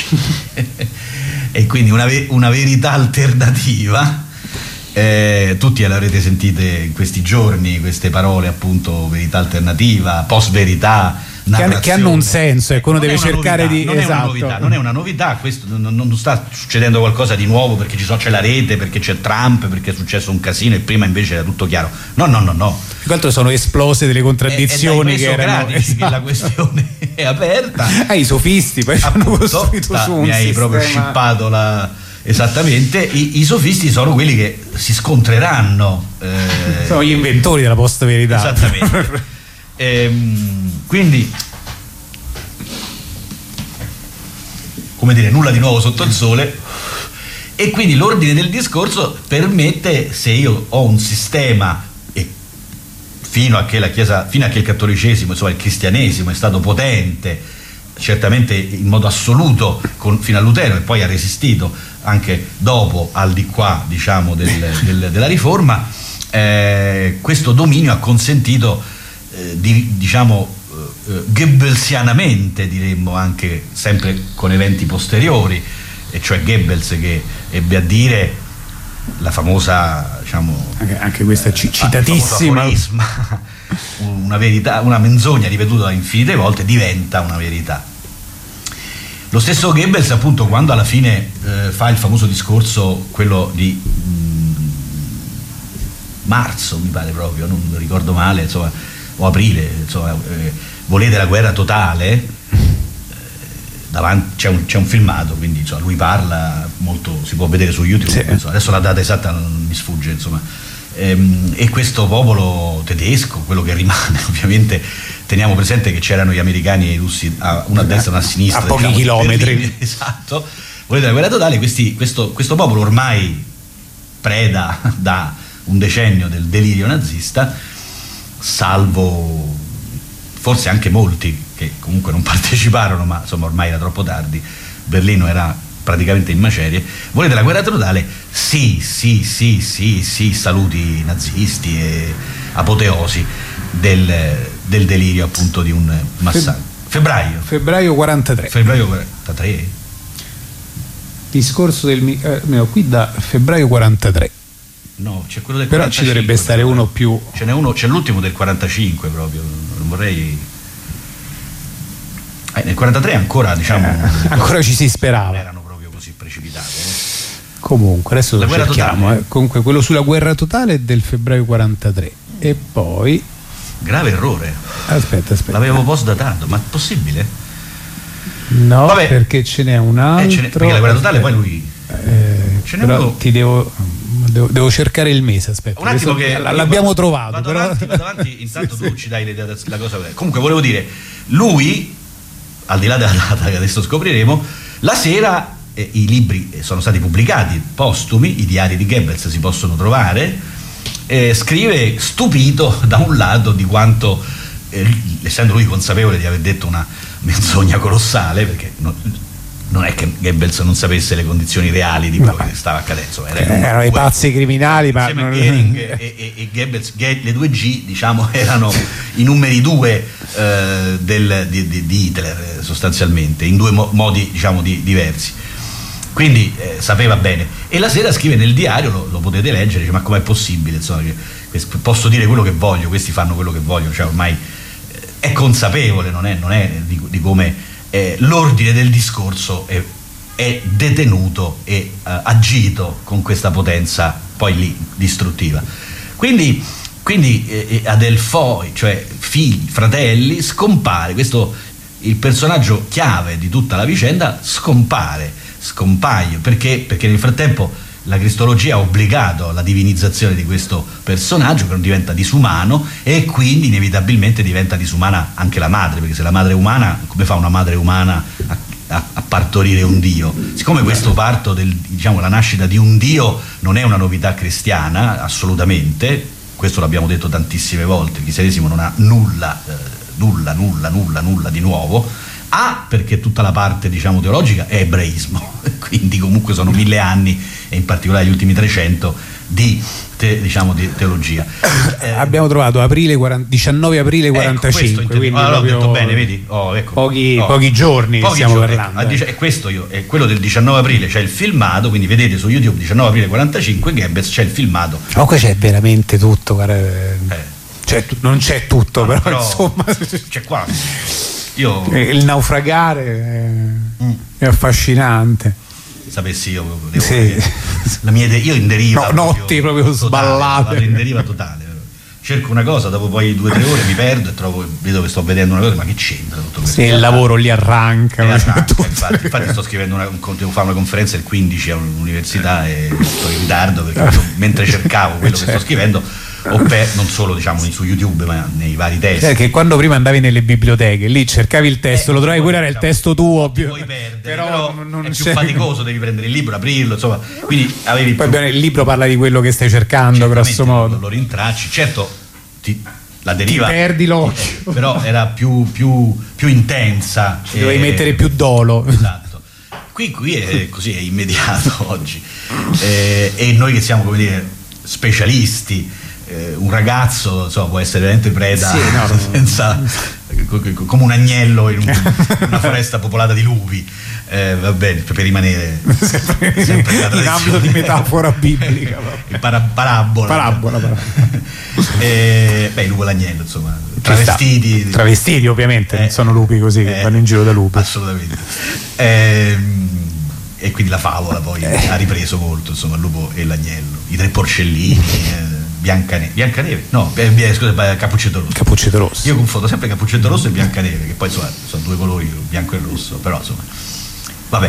B: e quindi una, una verità alternativa. Eh, tutti l'avrete sentite in questi giorni, queste parole appunto, verità alternativa, post verità,
A: che, che hanno un senso, ecco, uno deve cercare
B: novità,
A: di
B: non
A: esatto.
B: è una novità, non è una novità, questo non, non sta succedendo qualcosa di nuovo perché ci sono, c'è la rete, perché c'è Trump, perché è successo un casino e prima invece era tutto chiaro. No, no, no, no.
A: Più che altro sono esplose delle contraddizioni
B: è, è
A: che erano, esatto,
B: che la questione è aperta.
A: Ah, i sofisti poi appunto, hanno costruito
B: sta,
A: su un
B: mi hai
A: sistema.
B: proprio scippato la. Esattamente, I, i sofisti sono quelli che si scontreranno. Eh,
A: sono gli inventori della post-verità.
B: Esattamente. ehm, quindi, come dire, nulla di nuovo sotto il sole. E quindi l'ordine del discorso permette, se io ho un sistema, e fino a che la Chiesa, fino a che il cattolicesimo, insomma il cristianesimo è stato potente, certamente in modo assoluto con, fino a Lutero, e poi ha resistito anche dopo al di qua, diciamo, del, del, della riforma, eh, questo dominio ha consentito eh, di, diciamo eh, goebbelsianamente, diremmo, anche sempre con eventi posteriori, e cioè Goebbels che ebbe a dire la famosa, diciamo,
A: anche, anche questa c- citatissima
B: aforisma, una verità, una menzogna ripetuta infinite volte diventa una verità. Lo stesso Goebbels, appunto, quando alla fine eh, fa il famoso discorso, quello di mh, marzo, mi pare proprio, non ricordo male, insomma, o aprile, insomma, eh, volete la guerra totale, eh, davanti, c'è, un, c'è un filmato, quindi insomma, lui parla molto, si può vedere su YouTube, sì. Insomma, adesso la data esatta non mi sfugge, insomma, ehm, e questo popolo tedesco, quello che rimane, ovviamente teniamo presente che c'erano gli americani e i russi a una a destra e una a sinistra,
A: a pochi
B: diciamo,
A: chilometri.
B: Berlino, esatto. Volete la guerra totale, questi, questo, questo popolo ormai preda da un decennio del delirio nazista, salvo forse anche molti che comunque non parteciparono, ma insomma ormai era troppo tardi, Berlino era praticamente in macerie. Volete la guerra totale? Sì, sì, sì, sì, sì, saluti nazisti e apoteosi del, del delirio appunto di un massacro. Febbraio.
A: Febbraio quarantatré.
B: Febbraio quarantatré.
A: Discorso del eh, no, qui da febbraio quarantatré.
B: No, c'è quello del
A: però
B: quarantacinque,
A: ci dovrebbe stare
B: però,
A: uno più.
B: Ce n'è uno, c'è l'ultimo del quarantacinque proprio. Non vorrei. Eh, nel quarantatré ancora, diciamo.
A: Eh, ancora ci si sperava.
B: Non erano proprio così precipitate. Eh.
A: Comunque, adesso
B: la
A: lo cerchiamo. Eh. Comunque, quello sulla guerra totale è del febbraio quarantatré. E poi.
B: Grave errore.
A: Aspetta, aspetta.
B: L'avevo post-datato, ma è possibile?
A: No,
B: vabbè,
A: perché ce n'è un altro. Eh, ce n'è,
B: perché la guerra totale poi lui.
A: Eh, ce n'è però uno. Ti devo, devo, devo cercare il mese. Aspetta,
B: un attimo che
A: l'abbiamo
B: vado,
A: trovato.
B: Vado
A: però...
B: avanti, vado avanti. Intanto
A: sì,
B: tu
A: sì.
B: ci dai l'idea della cosa. Comunque, volevo dire, lui, al di là della data che adesso scopriremo, la sera eh, i libri sono stati pubblicati postumi, i diari di Goebbels si possono trovare, eh, scrive stupito da un lato di quanto, eh, essendo lui consapevole di aver detto una menzogna colossale, perché non, non è che Goebbels non sapesse le condizioni reali di quello no. che stava accadendo, insomma,
A: era erano i pazzi criminali, ma
B: non... Goering e, e, e Goebbels, le due G, diciamo, erano i numeri due eh, del, di, di, di Hitler, sostanzialmente, in due mo- modi, diciamo, di, diversi. Quindi eh, sapeva bene, e la sera scrive nel diario, lo, lo potete leggere, dice, ma com'è possibile, insomma, che, che posso dire quello che voglio, questi fanno quello che vogliono, cioè ormai eh, è consapevole, non è, non è di, di come eh, l'ordine del discorso è, è detenuto e eh, agito con questa potenza poi lì distruttiva. Quindi, quindi eh, Adelphoi, cioè figli, fratelli, scompare, questo il personaggio chiave di tutta la vicenda scompare, scompaio, perché? Perché nel frattempo la cristologia ha obbligato alla divinizzazione di questo personaggio, che non diventa disumano, e quindi inevitabilmente diventa disumana anche la madre, perché se la madre è umana, come fa una madre umana a, a, a partorire un dio? Siccome questo parto del, diciamo, la nascita di un dio non è una novità cristiana, assolutamente, questo l'abbiamo detto tantissime volte, il cristianesimo non ha nulla, eh, nulla, nulla, nulla, nulla di nuovo. A, perché tutta la parte, diciamo, teologica è ebraismo, quindi comunque sono mille anni, e in particolare gli ultimi trecento, di, te, diciamo, di teologia.
A: Eh, abbiamo trovato aprile quaranta, diciannove aprile quarantacinque,
B: ecco, quindi
A: ah,
B: l'ho detto bene, vedi? Oh, ecco.
A: Pochi,
B: oh.
A: pochi giorni
B: pochi
A: stiamo
B: giorni,
A: parlando.
B: Ecco, è questo io, è quello del diciannove aprile, c'è il filmato, quindi vedete su YouTube diciannove aprile quarantacinque, Goebbels, c'è il filmato.
A: Ma qua c'è veramente tutto, guarda, eh. cioè, non c'è tutto, no, però, però insomma
B: c'è qua. Io...
A: il naufragare è, mm. è affascinante.
B: Sapessi io devo
A: sì.
B: la mia ide- io in deriva
A: no, notti proprio, proprio
B: totale,
A: sballate,
B: vado in deriva totale, cerco una cosa, dopo poi due o tre ore mi perdo e trovo, vedo che sto vedendo una cosa, ma che c'entra tutto questo?
A: Sì, il lavoro lì arranca,
B: eh, arranca infatti, infatti sto scrivendo una, devo fare una conferenza il quindici all'università e sto in ritardo perché mentre cercavo quello certo. che sto scrivendo o per, non solo, diciamo, su YouTube, ma nei vari testi.
A: Perché quando prima andavi nelle biblioteche, lì cercavi il testo, eh, lo trovavi, quello era il testo tuo,
B: ti puoi perdere, però, però non è più
A: c'è.
B: faticoso, devi prendere il libro, aprirlo, insomma, quindi avevi
A: poi
B: più...
A: il libro parla di quello che stai cercando, grosso modo.
B: Lo, lo rintracci, certo, ti, la deriva
A: ti perdi l'occhio,
B: eh, però era più, più, più intensa.
A: Ci dovevi mettere più dolo.
B: Esatto. Qui, qui è così, è immediato oggi. Eh, e noi che siamo, come dire, specialisti, Eh, un ragazzo, insomma, può essere veramente preda, sì, no, senza, come un agnello in, un, in una foresta popolata di lupi, eh, va bene, per rimanere
A: sempre, sempre in ambito di metafora biblica.
B: Il para, parabola,
A: parabola, parabola.
B: eh, beh, il lupo e l'agnello, insomma, travestiti,
A: travestiti ovviamente, eh, non sono lupi così che eh, vanno in giro da lupi,
B: assolutamente. Eh, e quindi la favola poi eh. ha ripreso molto, insomma, il lupo e l'agnello, i tre porcellini. Eh, Biancaneve, Biancaneve, no, eh, scusa, Cappuccetto Rosso.
A: Cappuccetto Rosso.
B: Io confondo sempre Cappuccetto Rosso e Biancaneve, che poi insomma sono due colori, bianco e rosso, però insomma, vabbè,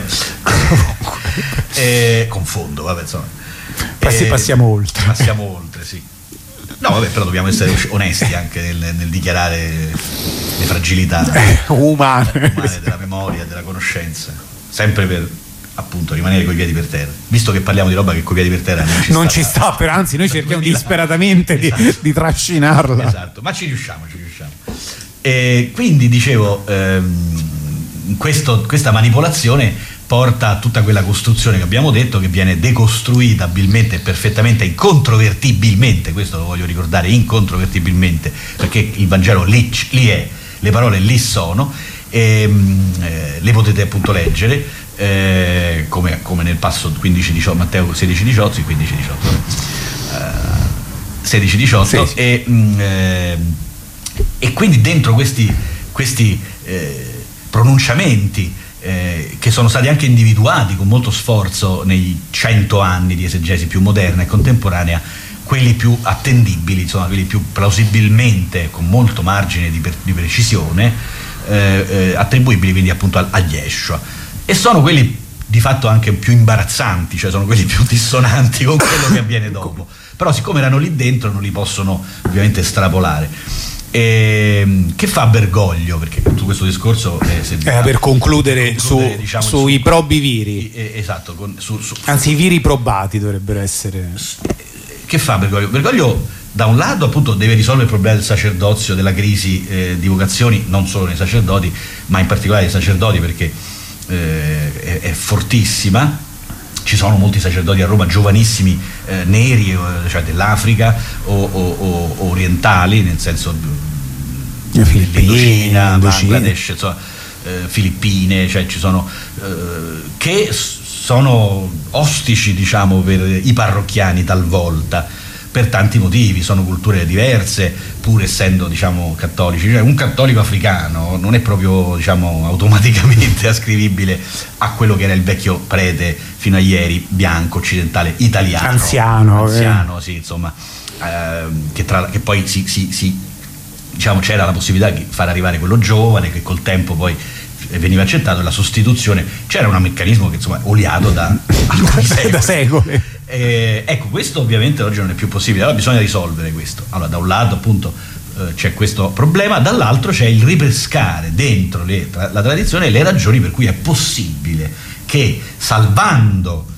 B: eh, confondo, vabbè, insomma.
A: Passi, eh, passiamo oltre.
B: Passiamo oltre, sì. No, vabbè, però dobbiamo essere onesti anche nel, nel dichiarare le fragilità
A: eh, umane.
B: umane della memoria, della conoscenza, sempre per, appunto, rimanere coi piedi per terra, visto che parliamo di roba che coi piedi per terra non ci
A: non
B: sta,
A: ci sta, per anzi noi cerchiamo duemila disperatamente esatto. di, di trascinarla,
B: esatto, ma ci riusciamo, ci riusciamo. E quindi dicevo, ehm, questo, questa manipolazione porta a tutta quella costruzione che abbiamo detto, che viene decostruita abilmente e perfettamente, incontrovertibilmente, questo lo voglio ricordare, incontrovertibilmente, perché il Vangelo lì, lì è, le parole lì sono, e, eh, le potete appunto leggere. Eh, come, come nel passo quindici diciotto, Matteo sedici diciotto, sì, quindici diciotto, eh, sedici diciotto, sì, sì. E, mh, eh, e quindi dentro questi, questi eh, pronunciamenti eh, che sono stati anche individuati con molto sforzo nei cento anni di esegesi più moderna e contemporanea, quelli più attendibili, insomma, quelli più plausibilmente, con molto margine di, per, di precisione, eh, eh, attribuibili quindi appunto a, a Yeshua. E sono quelli di fatto anche più imbarazzanti, cioè sono quelli più dissonanti con quello che avviene dopo. Però siccome erano lì dentro non li possono ovviamente estrapolare. E, che fa Bergoglio? Perché tutto questo discorso è
A: eh, per concludere, per concludere su, diciamo, sui su, probi viri,
B: eh, esatto, con, su, su,
A: anzi i viri probati dovrebbero essere.
B: Che fa Bergoglio? Bergoglio da un lato appunto deve risolvere il problema del sacerdozio, della crisi eh, di vocazioni, non solo nei sacerdoti ma in particolare nei sacerdoti, perché eh, è, è fortissima. Ci sono molti sacerdoti a Roma giovanissimi, eh, neri, eh, cioè dell'Africa o, o, o orientali, nel senso dell'Indocina, Bangladesh, insomma, eh, Filippine, cioè ci sono eh, che sono ostici, diciamo, per i parrocchiani talvolta, per tanti motivi, sono culture diverse, pur essendo, diciamo, cattolici. Cioè, un cattolico africano non è proprio, diciamo, automaticamente ascrivibile a quello che era il vecchio prete fino a ieri, bianco, occidentale, italiano,
A: anziano,
B: anziano
A: eh.
B: sì, insomma, eh, che, tra, che poi si, si, si, diciamo, c'era la possibilità di far arrivare quello giovane che col tempo poi veniva accettato, la sostituzione, c'era un meccanismo che, insomma, oliato da alcuni secoli.
A: da secoli.
B: Eh, ecco, questo ovviamente oggi non è più possibile, allora bisogna risolvere questo. Allora, da un lato appunto eh, c'è questo problema, dall'altro c'è il ripescare dentro le, tra, la tradizione le ragioni per cui è possibile che, salvando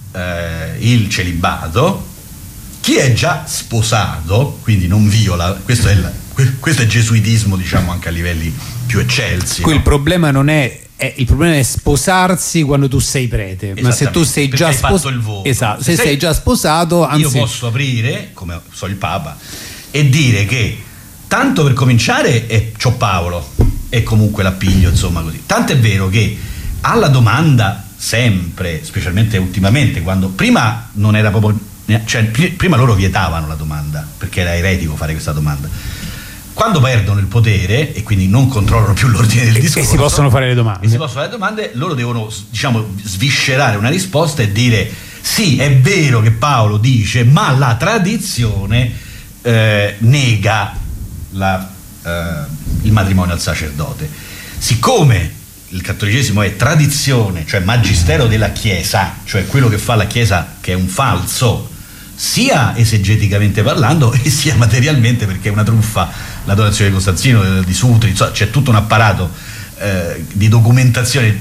B: eh, il celibato, chi è già sposato, quindi non viola, questo è, il, questo è gesuitismo, diciamo, anche a livelli più eccelsi.
A: Qui
B: no?
A: Il problema non è Eh, il problema è sposarsi quando tu sei prete, ma se tu sei già sposato, esatto, se, se sei, sei già sposato, anzi,
B: io posso aprire, come so il Papa, e dire che tanto per cominciare è, c'ho Paolo e comunque l'appiglio, insomma, così. Tanto è vero che alla domanda sempre, specialmente ultimamente, quando prima non era proprio, cioè prima loro vietavano la domanda perché era eretico fare questa domanda. Quando perdono il potere e quindi non controllano più l'ordine del discorso
A: e si possono fare le domande,
B: e si possono fare le domande, loro devono, diciamo, sviscerare una risposta e dire sì, è vero che Paolo dice, ma la tradizione eh, nega la, eh, il matrimonio al sacerdote. Siccome il cattolicesimo è tradizione, cioè magistero della Chiesa, cioè quello che fa la Chiesa, che è un falso, sia esegeticamente parlando e sia materialmente, perché è una truffa l'adorazione di Costanzino, di Sutri, insomma, c'è tutto un apparato eh, di documentazione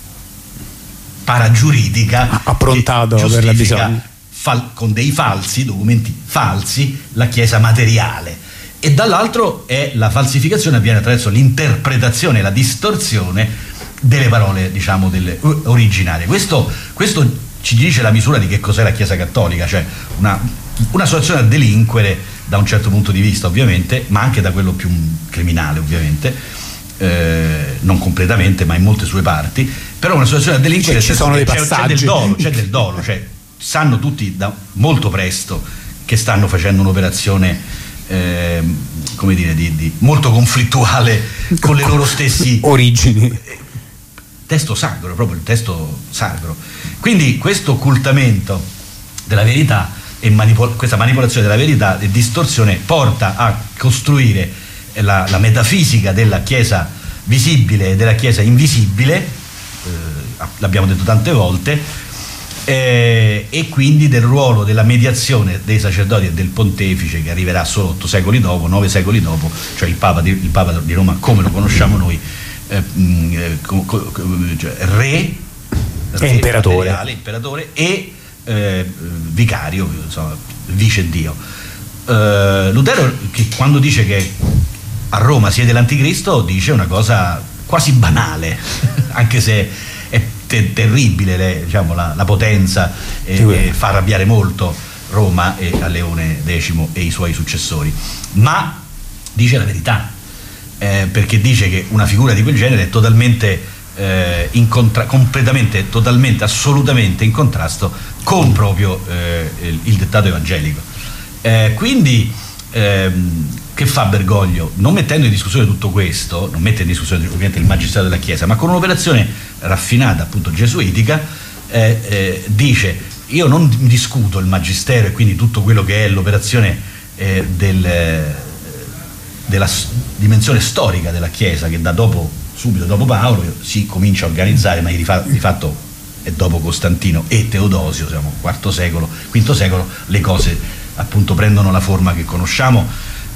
B: paragiuridica
A: approntato per la bisogna
B: fal- con dei falsi documenti falsi la Chiesa materiale, e dall'altro è la falsificazione avviene attraverso l'interpretazione e la distorsione delle parole, diciamo, delle originarie. Questo, questo ci dice la misura di che cos'è la Chiesa cattolica, cioè una, un'associazione a delinquere da un certo punto di vista, ovviamente, ma anche da quello più criminale, ovviamente, eh, non completamente, ma in molte sue parti, però un'associazione a delinquere,
A: ci sono dei
B: c'è,
A: passaggi,
B: c'è del dolo, c'è del dolo, cioè sanno tutti da molto presto che stanno facendo un'operazione eh, come dire, di, di molto conflittuale con le loro stessi
A: origini.
B: Testo sacro, proprio il testo sacro. Quindi questo occultamento della verità e manipol- questa manipolazione della verità e distorsione porta a costruire la, la metafisica della Chiesa visibile e della Chiesa invisibile, eh, l'abbiamo detto tante volte, eh, e quindi del ruolo della mediazione dei sacerdoti e del pontefice, che arriverà solo otto secoli dopo, nove secoli dopo, cioè il Papa di, il Papa di Roma come lo conosciamo noi, eh, mh, co, co, cioè re, re
A: imperatore.
B: materiale, imperatore e eh, vicario, insomma, vice Dio. Eh, Lutero, che quando dice che a Roma siede l'anticristo, dice una cosa quasi banale, anche se è te- terribile le, diciamo, la, la potenza e, sì, e fa arrabbiare molto Roma e a Leone decimo e i suoi successori, ma dice la verità, eh, perché dice che una figura di quel genere è totalmente eh, in contra- completamente, totalmente, assolutamente in contrasto con proprio eh, il, il dettato evangelico. Eh, quindi ehm, che fa Bergoglio? Non mettendo in discussione tutto questo, non mette in discussione ovviamente il magistero della Chiesa, ma con un'operazione raffinata, appunto gesuitica, eh, eh, dice: io non discuto il magistero e quindi tutto quello che è l'operazione eh, del, della s- dimensione storica della Chiesa, che da dopo, subito dopo Paolo si comincia a organizzare, ma di, fa- di fatto è dopo Costantino e Teodosio, siamo quarto secolo, quinto secolo, le cose appunto prendono la forma che conosciamo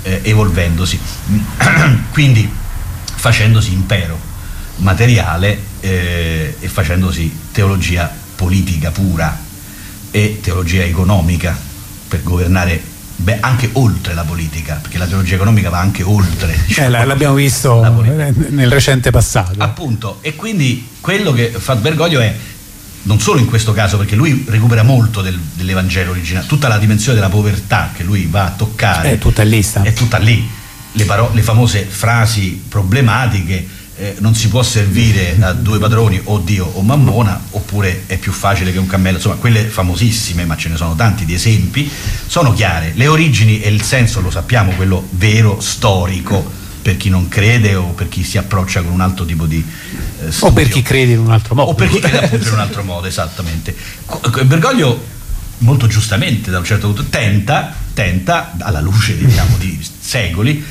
B: eh, evolvendosi, quindi facendosi impero materiale eh, e facendosi teologia politica pura e teologia economica per governare beh, anche oltre la politica, perché la teologia economica va anche oltre, diciamo,
A: eh, l'abbiamo visto nel recente passato,
B: appunto. E quindi quello che fa Bergoglio è non solo in questo caso, perché lui recupera molto del, dell'Evangelo originale, tutta la dimensione della povertà che lui va a toccare
A: è tutta lì, sta.
B: è tutta lì. Le, paro- le famose frasi problematiche, eh, non si può servire a due padroni, o Dio o Mammona, oppure è più facile che un cammello, insomma quelle famosissime, ma ce ne sono tanti di esempi, sono chiare. Le origini e il senso lo sappiamo, quello vero, storico, per chi non crede o per chi si approccia con un altro tipo di eh, studio.
A: O per chi crede in un altro modo.
B: O per chi crede appunto in un altro modo, esattamente. Bergoglio, molto giustamente da un certo punto, tenta, tenta alla luce diciamo, di secoli,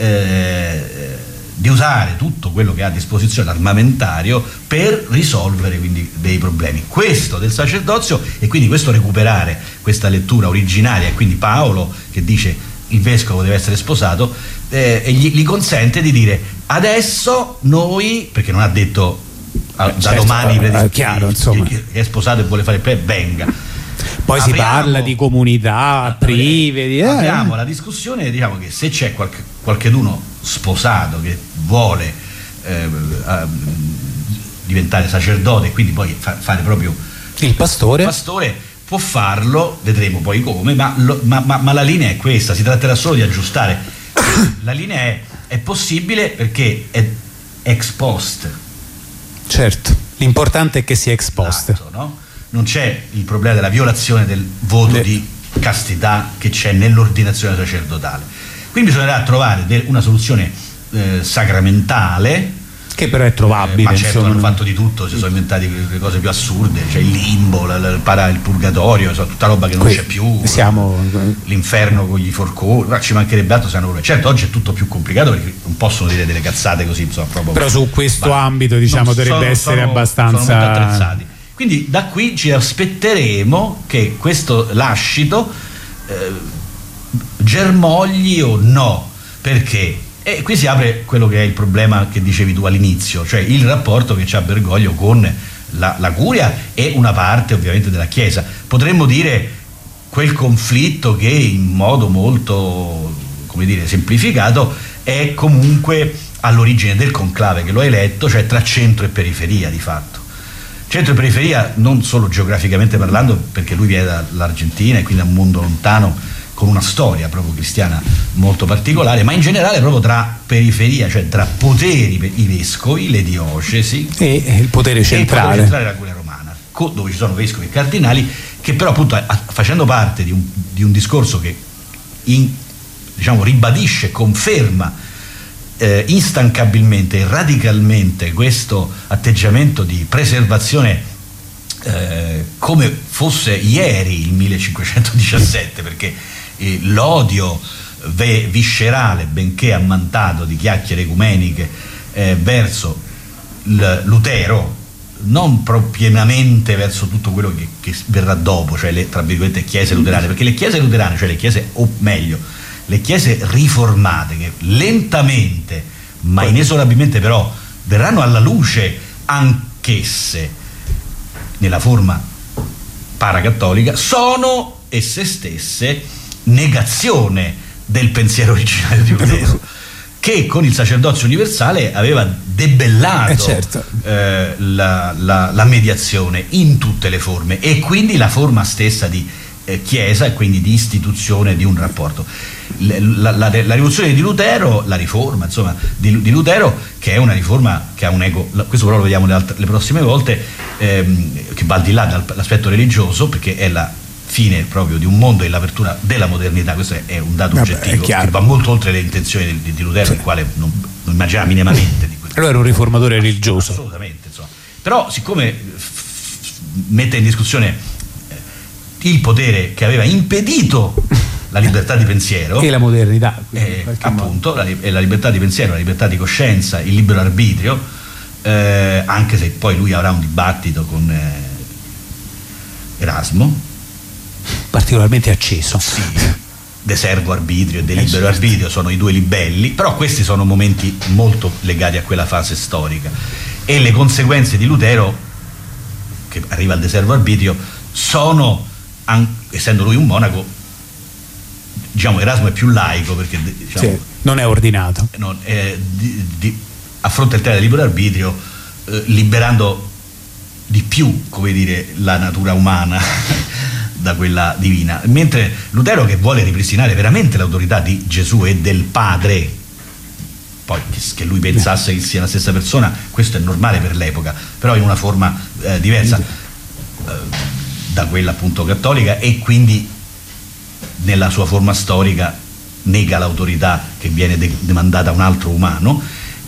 B: eh, di usare tutto quello che ha a disposizione armamentario per risolvere quindi dei problemi. Questo del sacerdozio, e quindi questo recuperare questa lettura originaria, e quindi Paolo che dice il vescovo deve essere sposato, eh, e gli, gli consente di dire adesso noi, perché non ha detto a, da
A: certo,
B: domani
A: è chiaro, insomma,
B: che è sposato e vuole fare il pre, venga.
A: Poi apriamo, si parla di comunità prive, di, eh.
B: apriamo la discussione e diciamo che se c'è qualche, qualcheduno sposato che vuole eh, eh, diventare sacerdote e quindi poi fa, fare proprio
A: il pastore,
B: il pastore può farlo, vedremo poi come, ma, lo, ma, ma, ma la linea è questa, si tratterà solo di aggiustare. La linea è, è possibile perché è ex post.
A: Certo, l'importante è che sia ex post.
B: Esatto, no? Non c'è il problema della violazione del voto Le... di castità che c'è nell'ordinazione sacerdotale. Quindi bisognerà trovare de- una soluzione eh, sacramentale,
A: che però è trovabile,
B: eh, ma certo
A: insomma.
B: hanno fatto di tutto, si sono inventati le cose più assurde, cioè il limbo, la, la, il, para, il purgatorio, insomma, tutta roba che non Qui c'è più,
A: siamo...
B: l'inferno con gli forconi, ma ci mancherebbe altro se hanno loro. Certo oggi è tutto più complicato perché non possono dire delle cazzate così, insomma, proprio.
A: Però su questo ma ambito diciamo dovrebbe sono, essere
B: sono,
A: abbastanza
B: sono molto attrezzati. Quindi da qui ci aspetteremo che questo lascito eh, germogli o no, perché? E qui si apre quello che è il problema che dicevi tu all'inizio, cioè il rapporto che c'ha Bergoglio con la, la curia e una parte ovviamente della Chiesa. Potremmo dire quel conflitto che in modo molto, come dire, semplificato è comunque all'origine del conclave che lo ha eletto, cioè tra centro e periferia di fatto. Centro e periferia non solo geograficamente parlando, perché lui viene dall'Argentina e quindi da un mondo lontano con una storia proprio cristiana molto particolare, ma in generale proprio tra periferia, cioè tra poteri, i vescovi, le diocesi
A: e il potere centrale,
B: e il potere centrale della curia romana, dove ci sono vescovi e cardinali che però appunto facendo parte di un, di un discorso che in, diciamo, ribadisce, conferma Eh, instancabilmente e radicalmente questo atteggiamento di preservazione eh, come fosse ieri il millecinquecentodiciassette, perché eh, l'odio ve- viscerale, benché ammantato di chiacchiere ecumeniche eh, verso l- Lutero, non propriamente verso tutto quello che, che verrà dopo, cioè le tra virgolette chiese luterane, perché le chiese luterane, cioè le chiese, o meglio le chiese riformate, che lentamente ma inesorabilmente però verranno alla luce anch'esse nella forma paracattolica, sono esse stesse negazione del pensiero originario di Lutero, che con il sacerdozio universale aveva debellato eh certo. eh, la, la, la mediazione in tutte le forme e quindi la forma stessa di eh, chiesa e quindi di istituzione di un rapporto. La, la, la rivoluzione di Lutero, la riforma insomma di, di Lutero, che è una riforma che ha un ego, questo però lo vediamo le, altre, le prossime volte, ehm, che va al di là dall'aspetto religioso, perché è la fine proprio di un mondo e l'apertura della modernità. Questo è, è un dato Vabbè, oggettivo che va molto oltre le intenzioni di, di Lutero, sì. Il quale non, non immaginava minimamente di questo.
A: Allora era un riformatore religioso,
B: assolutamente, insomma. Però siccome f- mette in discussione eh, il potere che aveva impedito la libertà di pensiero
A: e la modernità,
B: eh, appunto la, la libertà di pensiero, la libertà di coscienza, il libero arbitrio, eh, anche se poi lui avrà un dibattito con eh, Erasmo
A: particolarmente acceso,
B: sì, de servo arbitrio e de libero arbitrio sono i due libelli, però questi sono momenti molto legati a quella fase storica, e le conseguenze di Lutero, che arriva al de servo arbitrio, sono, essendo lui un monaco, diciamo Erasmo è più laico perché diciamo,
A: sì, non è ordinato,
B: non, è, di, di, affronta il tema del libero arbitrio eh, liberando di più, come dire, la natura umana da quella divina, mentre Lutero, che vuole ripristinare veramente l'autorità di Gesù e del Padre, poi che lui pensasse che sia la stessa persona, questo è normale per l'epoca, però in una forma eh, diversa eh, da quella appunto cattolica, e quindi nella sua forma storica nega l'autorità che viene de- demandata a un altro umano.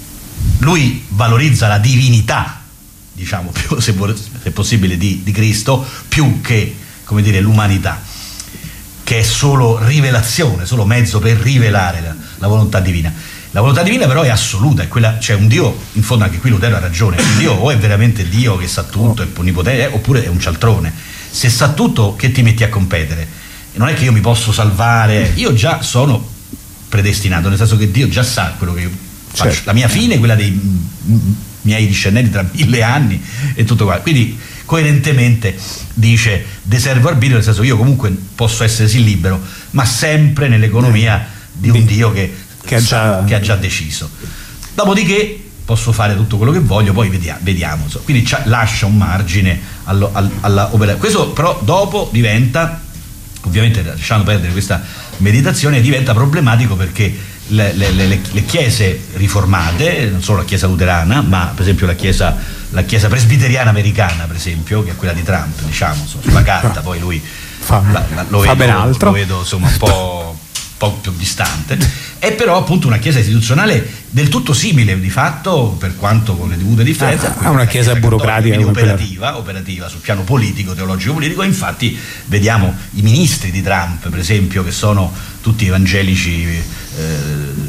B: Lui valorizza la divinità, diciamo, più, se, vuole, se è possibile, di, di Cristo, più che, come dire, l'umanità, che è solo rivelazione, solo mezzo per rivelare la, la volontà divina. La volontà divina però è assoluta, è quella, c'è un Dio, in fondo anche qui Lutero ha ragione, un Dio o è veramente Dio che sa tutto, è onnipotente, oppure è un cialtrone. Se sa tutto, che ti metti a competere? Non è che io mi posso salvare, io già sono predestinato, nel senso che Dio già sa quello che io faccio, certo. La mia fine è quella dei miei discendenti tra mille anni e tutto qua, quindi coerentemente dice de servo arbitrio, nel senso che io comunque posso essere sì libero, ma sempre nell'economia di un Dio che,
A: che, ha, già...
B: che ha già deciso. Dopodiché posso fare tutto quello che voglio, poi vediamo, vediamo so. Quindi lascia un margine allo, all, alla opera. Questo però dopo diventa, ovviamente lasciando perdere questa meditazione, diventa problematico perché le, le, le, le chiese riformate, non solo la chiesa luterana, ma per esempio la chiesa, la chiesa presbiteriana americana, per esempio, che è quella di Trump, diciamo, sulla carta, poi lui
A: fa,
B: la, la, lo,
A: fa
B: vedo,
A: ben altro.
B: Lo vedo insomma un po', un po' più distante, è però appunto una chiesa istituzionale del tutto simile di fatto, per quanto con le dovute differenze,
A: ah, a una chiesa, chiesa burocratica,
B: quindi operativa, operativa sul piano politico, teologico, politico. Infatti vediamo i ministri di Trump, per esempio, che sono tutti evangelici, eh,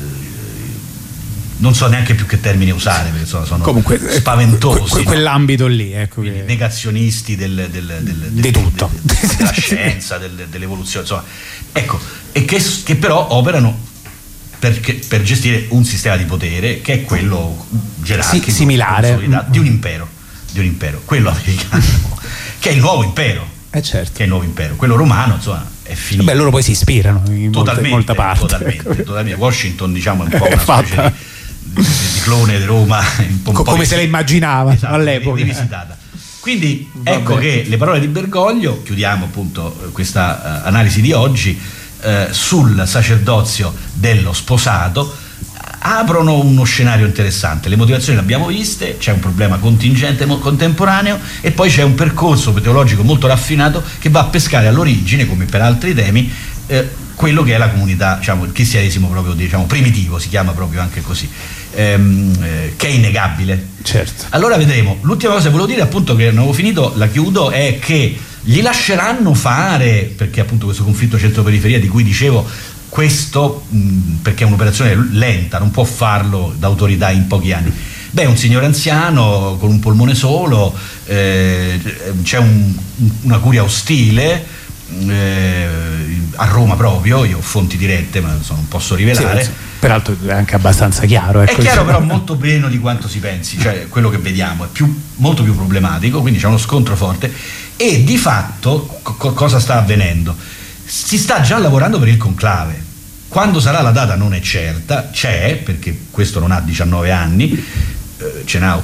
B: non so neanche più che termine usare, perché sono, sono
A: comunque
B: spaventosi,
A: que, que, quell'ambito lì, ecco,
B: che...
A: che...
B: negazionisti del, del, del, del,
A: di tutto,
B: del, del, della scienza, del, dell'evoluzione, insomma, ecco, e che, che però operano perché, per gestire un sistema di potere che è quello gerarchico,
A: sì, similare
B: di un impero, di un impero, quello americano, che è il nuovo impero,
A: eh certo.
B: che è il nuovo impero, quello romano, insomma, è finito.
A: Beh, loro poi si ispirano in
B: totalmente,
A: molta, molta parte.
B: Totalmente,
A: ecco.
B: totalmente. Washington, diciamo, è un po' una specie di, di, di clone di Roma, un po', un
A: come
B: po'
A: se la immaginava, esatto, all'epoca.
B: Rivisitata. Quindi
A: Va
B: ecco
A: bene.
B: che le parole di Bergoglio, chiudiamo appunto questa uh, analisi di oggi, uh, sul sacerdozio dello sposato, aprono uno scenario interessante. Le motivazioni le abbiamo viste, c'è un problema contingente contemporaneo e poi c'è un percorso teologico molto raffinato che va a pescare all'origine, come per altri temi, eh, quello che è la comunità, diciamo, il cristianesimo proprio, diciamo, primitivo, si chiama proprio anche così, ehm, eh, che è innegabile.
A: Certo.
B: Allora vedremo. L'ultima cosa che volevo dire, appunto, che non avevo finito, la chiudo, è che gli lasceranno fare, perché appunto questo conflitto centro-periferia di cui dicevo, questo mh, perché è un'operazione lenta, non può farlo d'autorità in pochi anni. Beh, un signore anziano con un polmone solo, eh, c'è un, una curia ostile, eh, a Roma proprio, io ho fonti dirette ma insomma, non posso rivelare.
A: Sì, peraltro è anche abbastanza chiaro. Ecco,
B: è chiaro, però molto meno di quanto si pensi, cioè quello che vediamo è più, molto più problematico, quindi c'è uno scontro forte e di fatto co- cosa sta avvenendo? Si sta già lavorando per il conclave. Quando sarà la data non è certa, c'è, perché questo non ha diciannove anni, eh, ce n'ha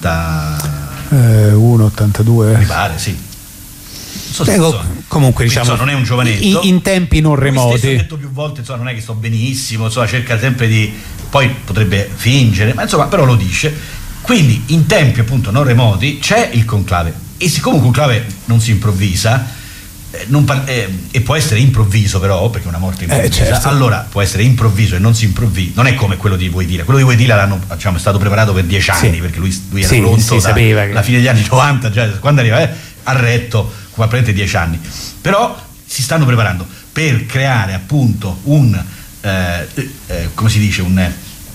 B: ottantuno,
A: ottantadue
B: mi pare, sì. So
A: Beh,
B: so,
A: comunque diciamo
B: insomma, non è un giovanetto.
A: In, in tempi non remoti.
B: Ho detto più volte, insomma, non è che sto benissimo, insomma, cerca sempre di, poi potrebbe fingere, ma insomma, però lo dice. Quindi in tempi appunto non remoti c'è il conclave e siccome un conclave non si improvvisa, Non par- eh, e può essere improvviso però, perché una morte improvvisa,
A: eh, certo.
B: allora può essere improvviso e non si improvvisa, non è come quello di Wojtyla. Quello di Wojtyla l'hanno, diciamo, è stato preparato per dieci anni,
A: sì.
B: perché lui, lui era
A: sì,
B: pronto
A: da che...
B: la fine degli anni novanta, già, quando arriva eh, a retto, praticamente dieci anni. Però si stanno preparando per creare appunto un eh, eh, come si dice, un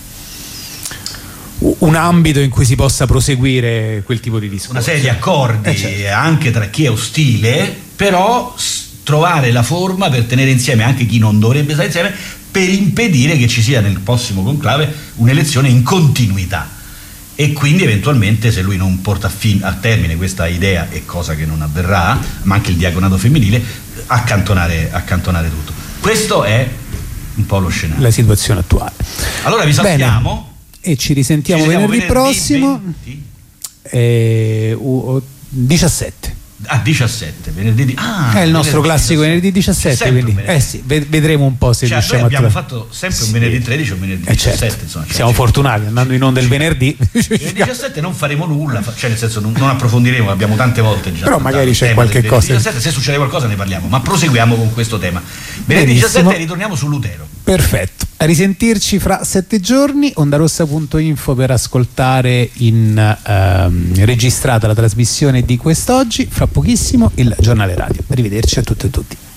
A: un ambito in cui si possa proseguire quel tipo di discorso,
B: una serie di accordi,
A: eh certo.
B: anche tra chi è ostile, però trovare la forma per tenere insieme anche chi non dovrebbe stare insieme, per impedire che ci sia nel prossimo conclave un'elezione in continuità. E quindi eventualmente, se lui non porta a, fin, a termine questa idea, e cosa che non avverrà, ma anche il diaconato femminile, accantonare, accantonare tutto. Questo è un po' lo scenario,
A: la situazione attuale.
B: Allora vi salutiamo.
A: Bene. E ci risentiamo,
B: ci
A: venerdì,
B: venerdì
A: prossimo eh, uh, diciassette.
B: Ah, diciassette, venerdì di... ah,
A: è il nostro classico
B: diciassette.
A: venerdì diciassette, quindi
B: venerdì.
A: eh sì, vedremo un po' se
B: cioè,
A: riusciamo
B: noi abbiamo
A: a
B: fatto sempre un
A: sì.
B: venerdì tredici o un venerdì
A: eh
B: diciassette,
A: certo.
B: insomma, cioè,
A: siamo
B: cioè,
A: fortunati, andando in onda il venerdì.
B: Venerdì diciassette non faremo nulla, cioè nel senso non, non approfondiremo, abbiamo tante volte già,
A: però magari c'è qualche cosa.
B: diciassette, se succede qualcosa ne parliamo, ma proseguiamo con questo tema. Venerdì diciassette ritorniamo su Lutero.
A: Perfetto, a risentirci fra sette giorni. Ondarossa punto info per ascoltare in ehm, registrata la trasmissione di quest'oggi, fra pochissimo il giornale radio. Arrivederci a tutte e tutti.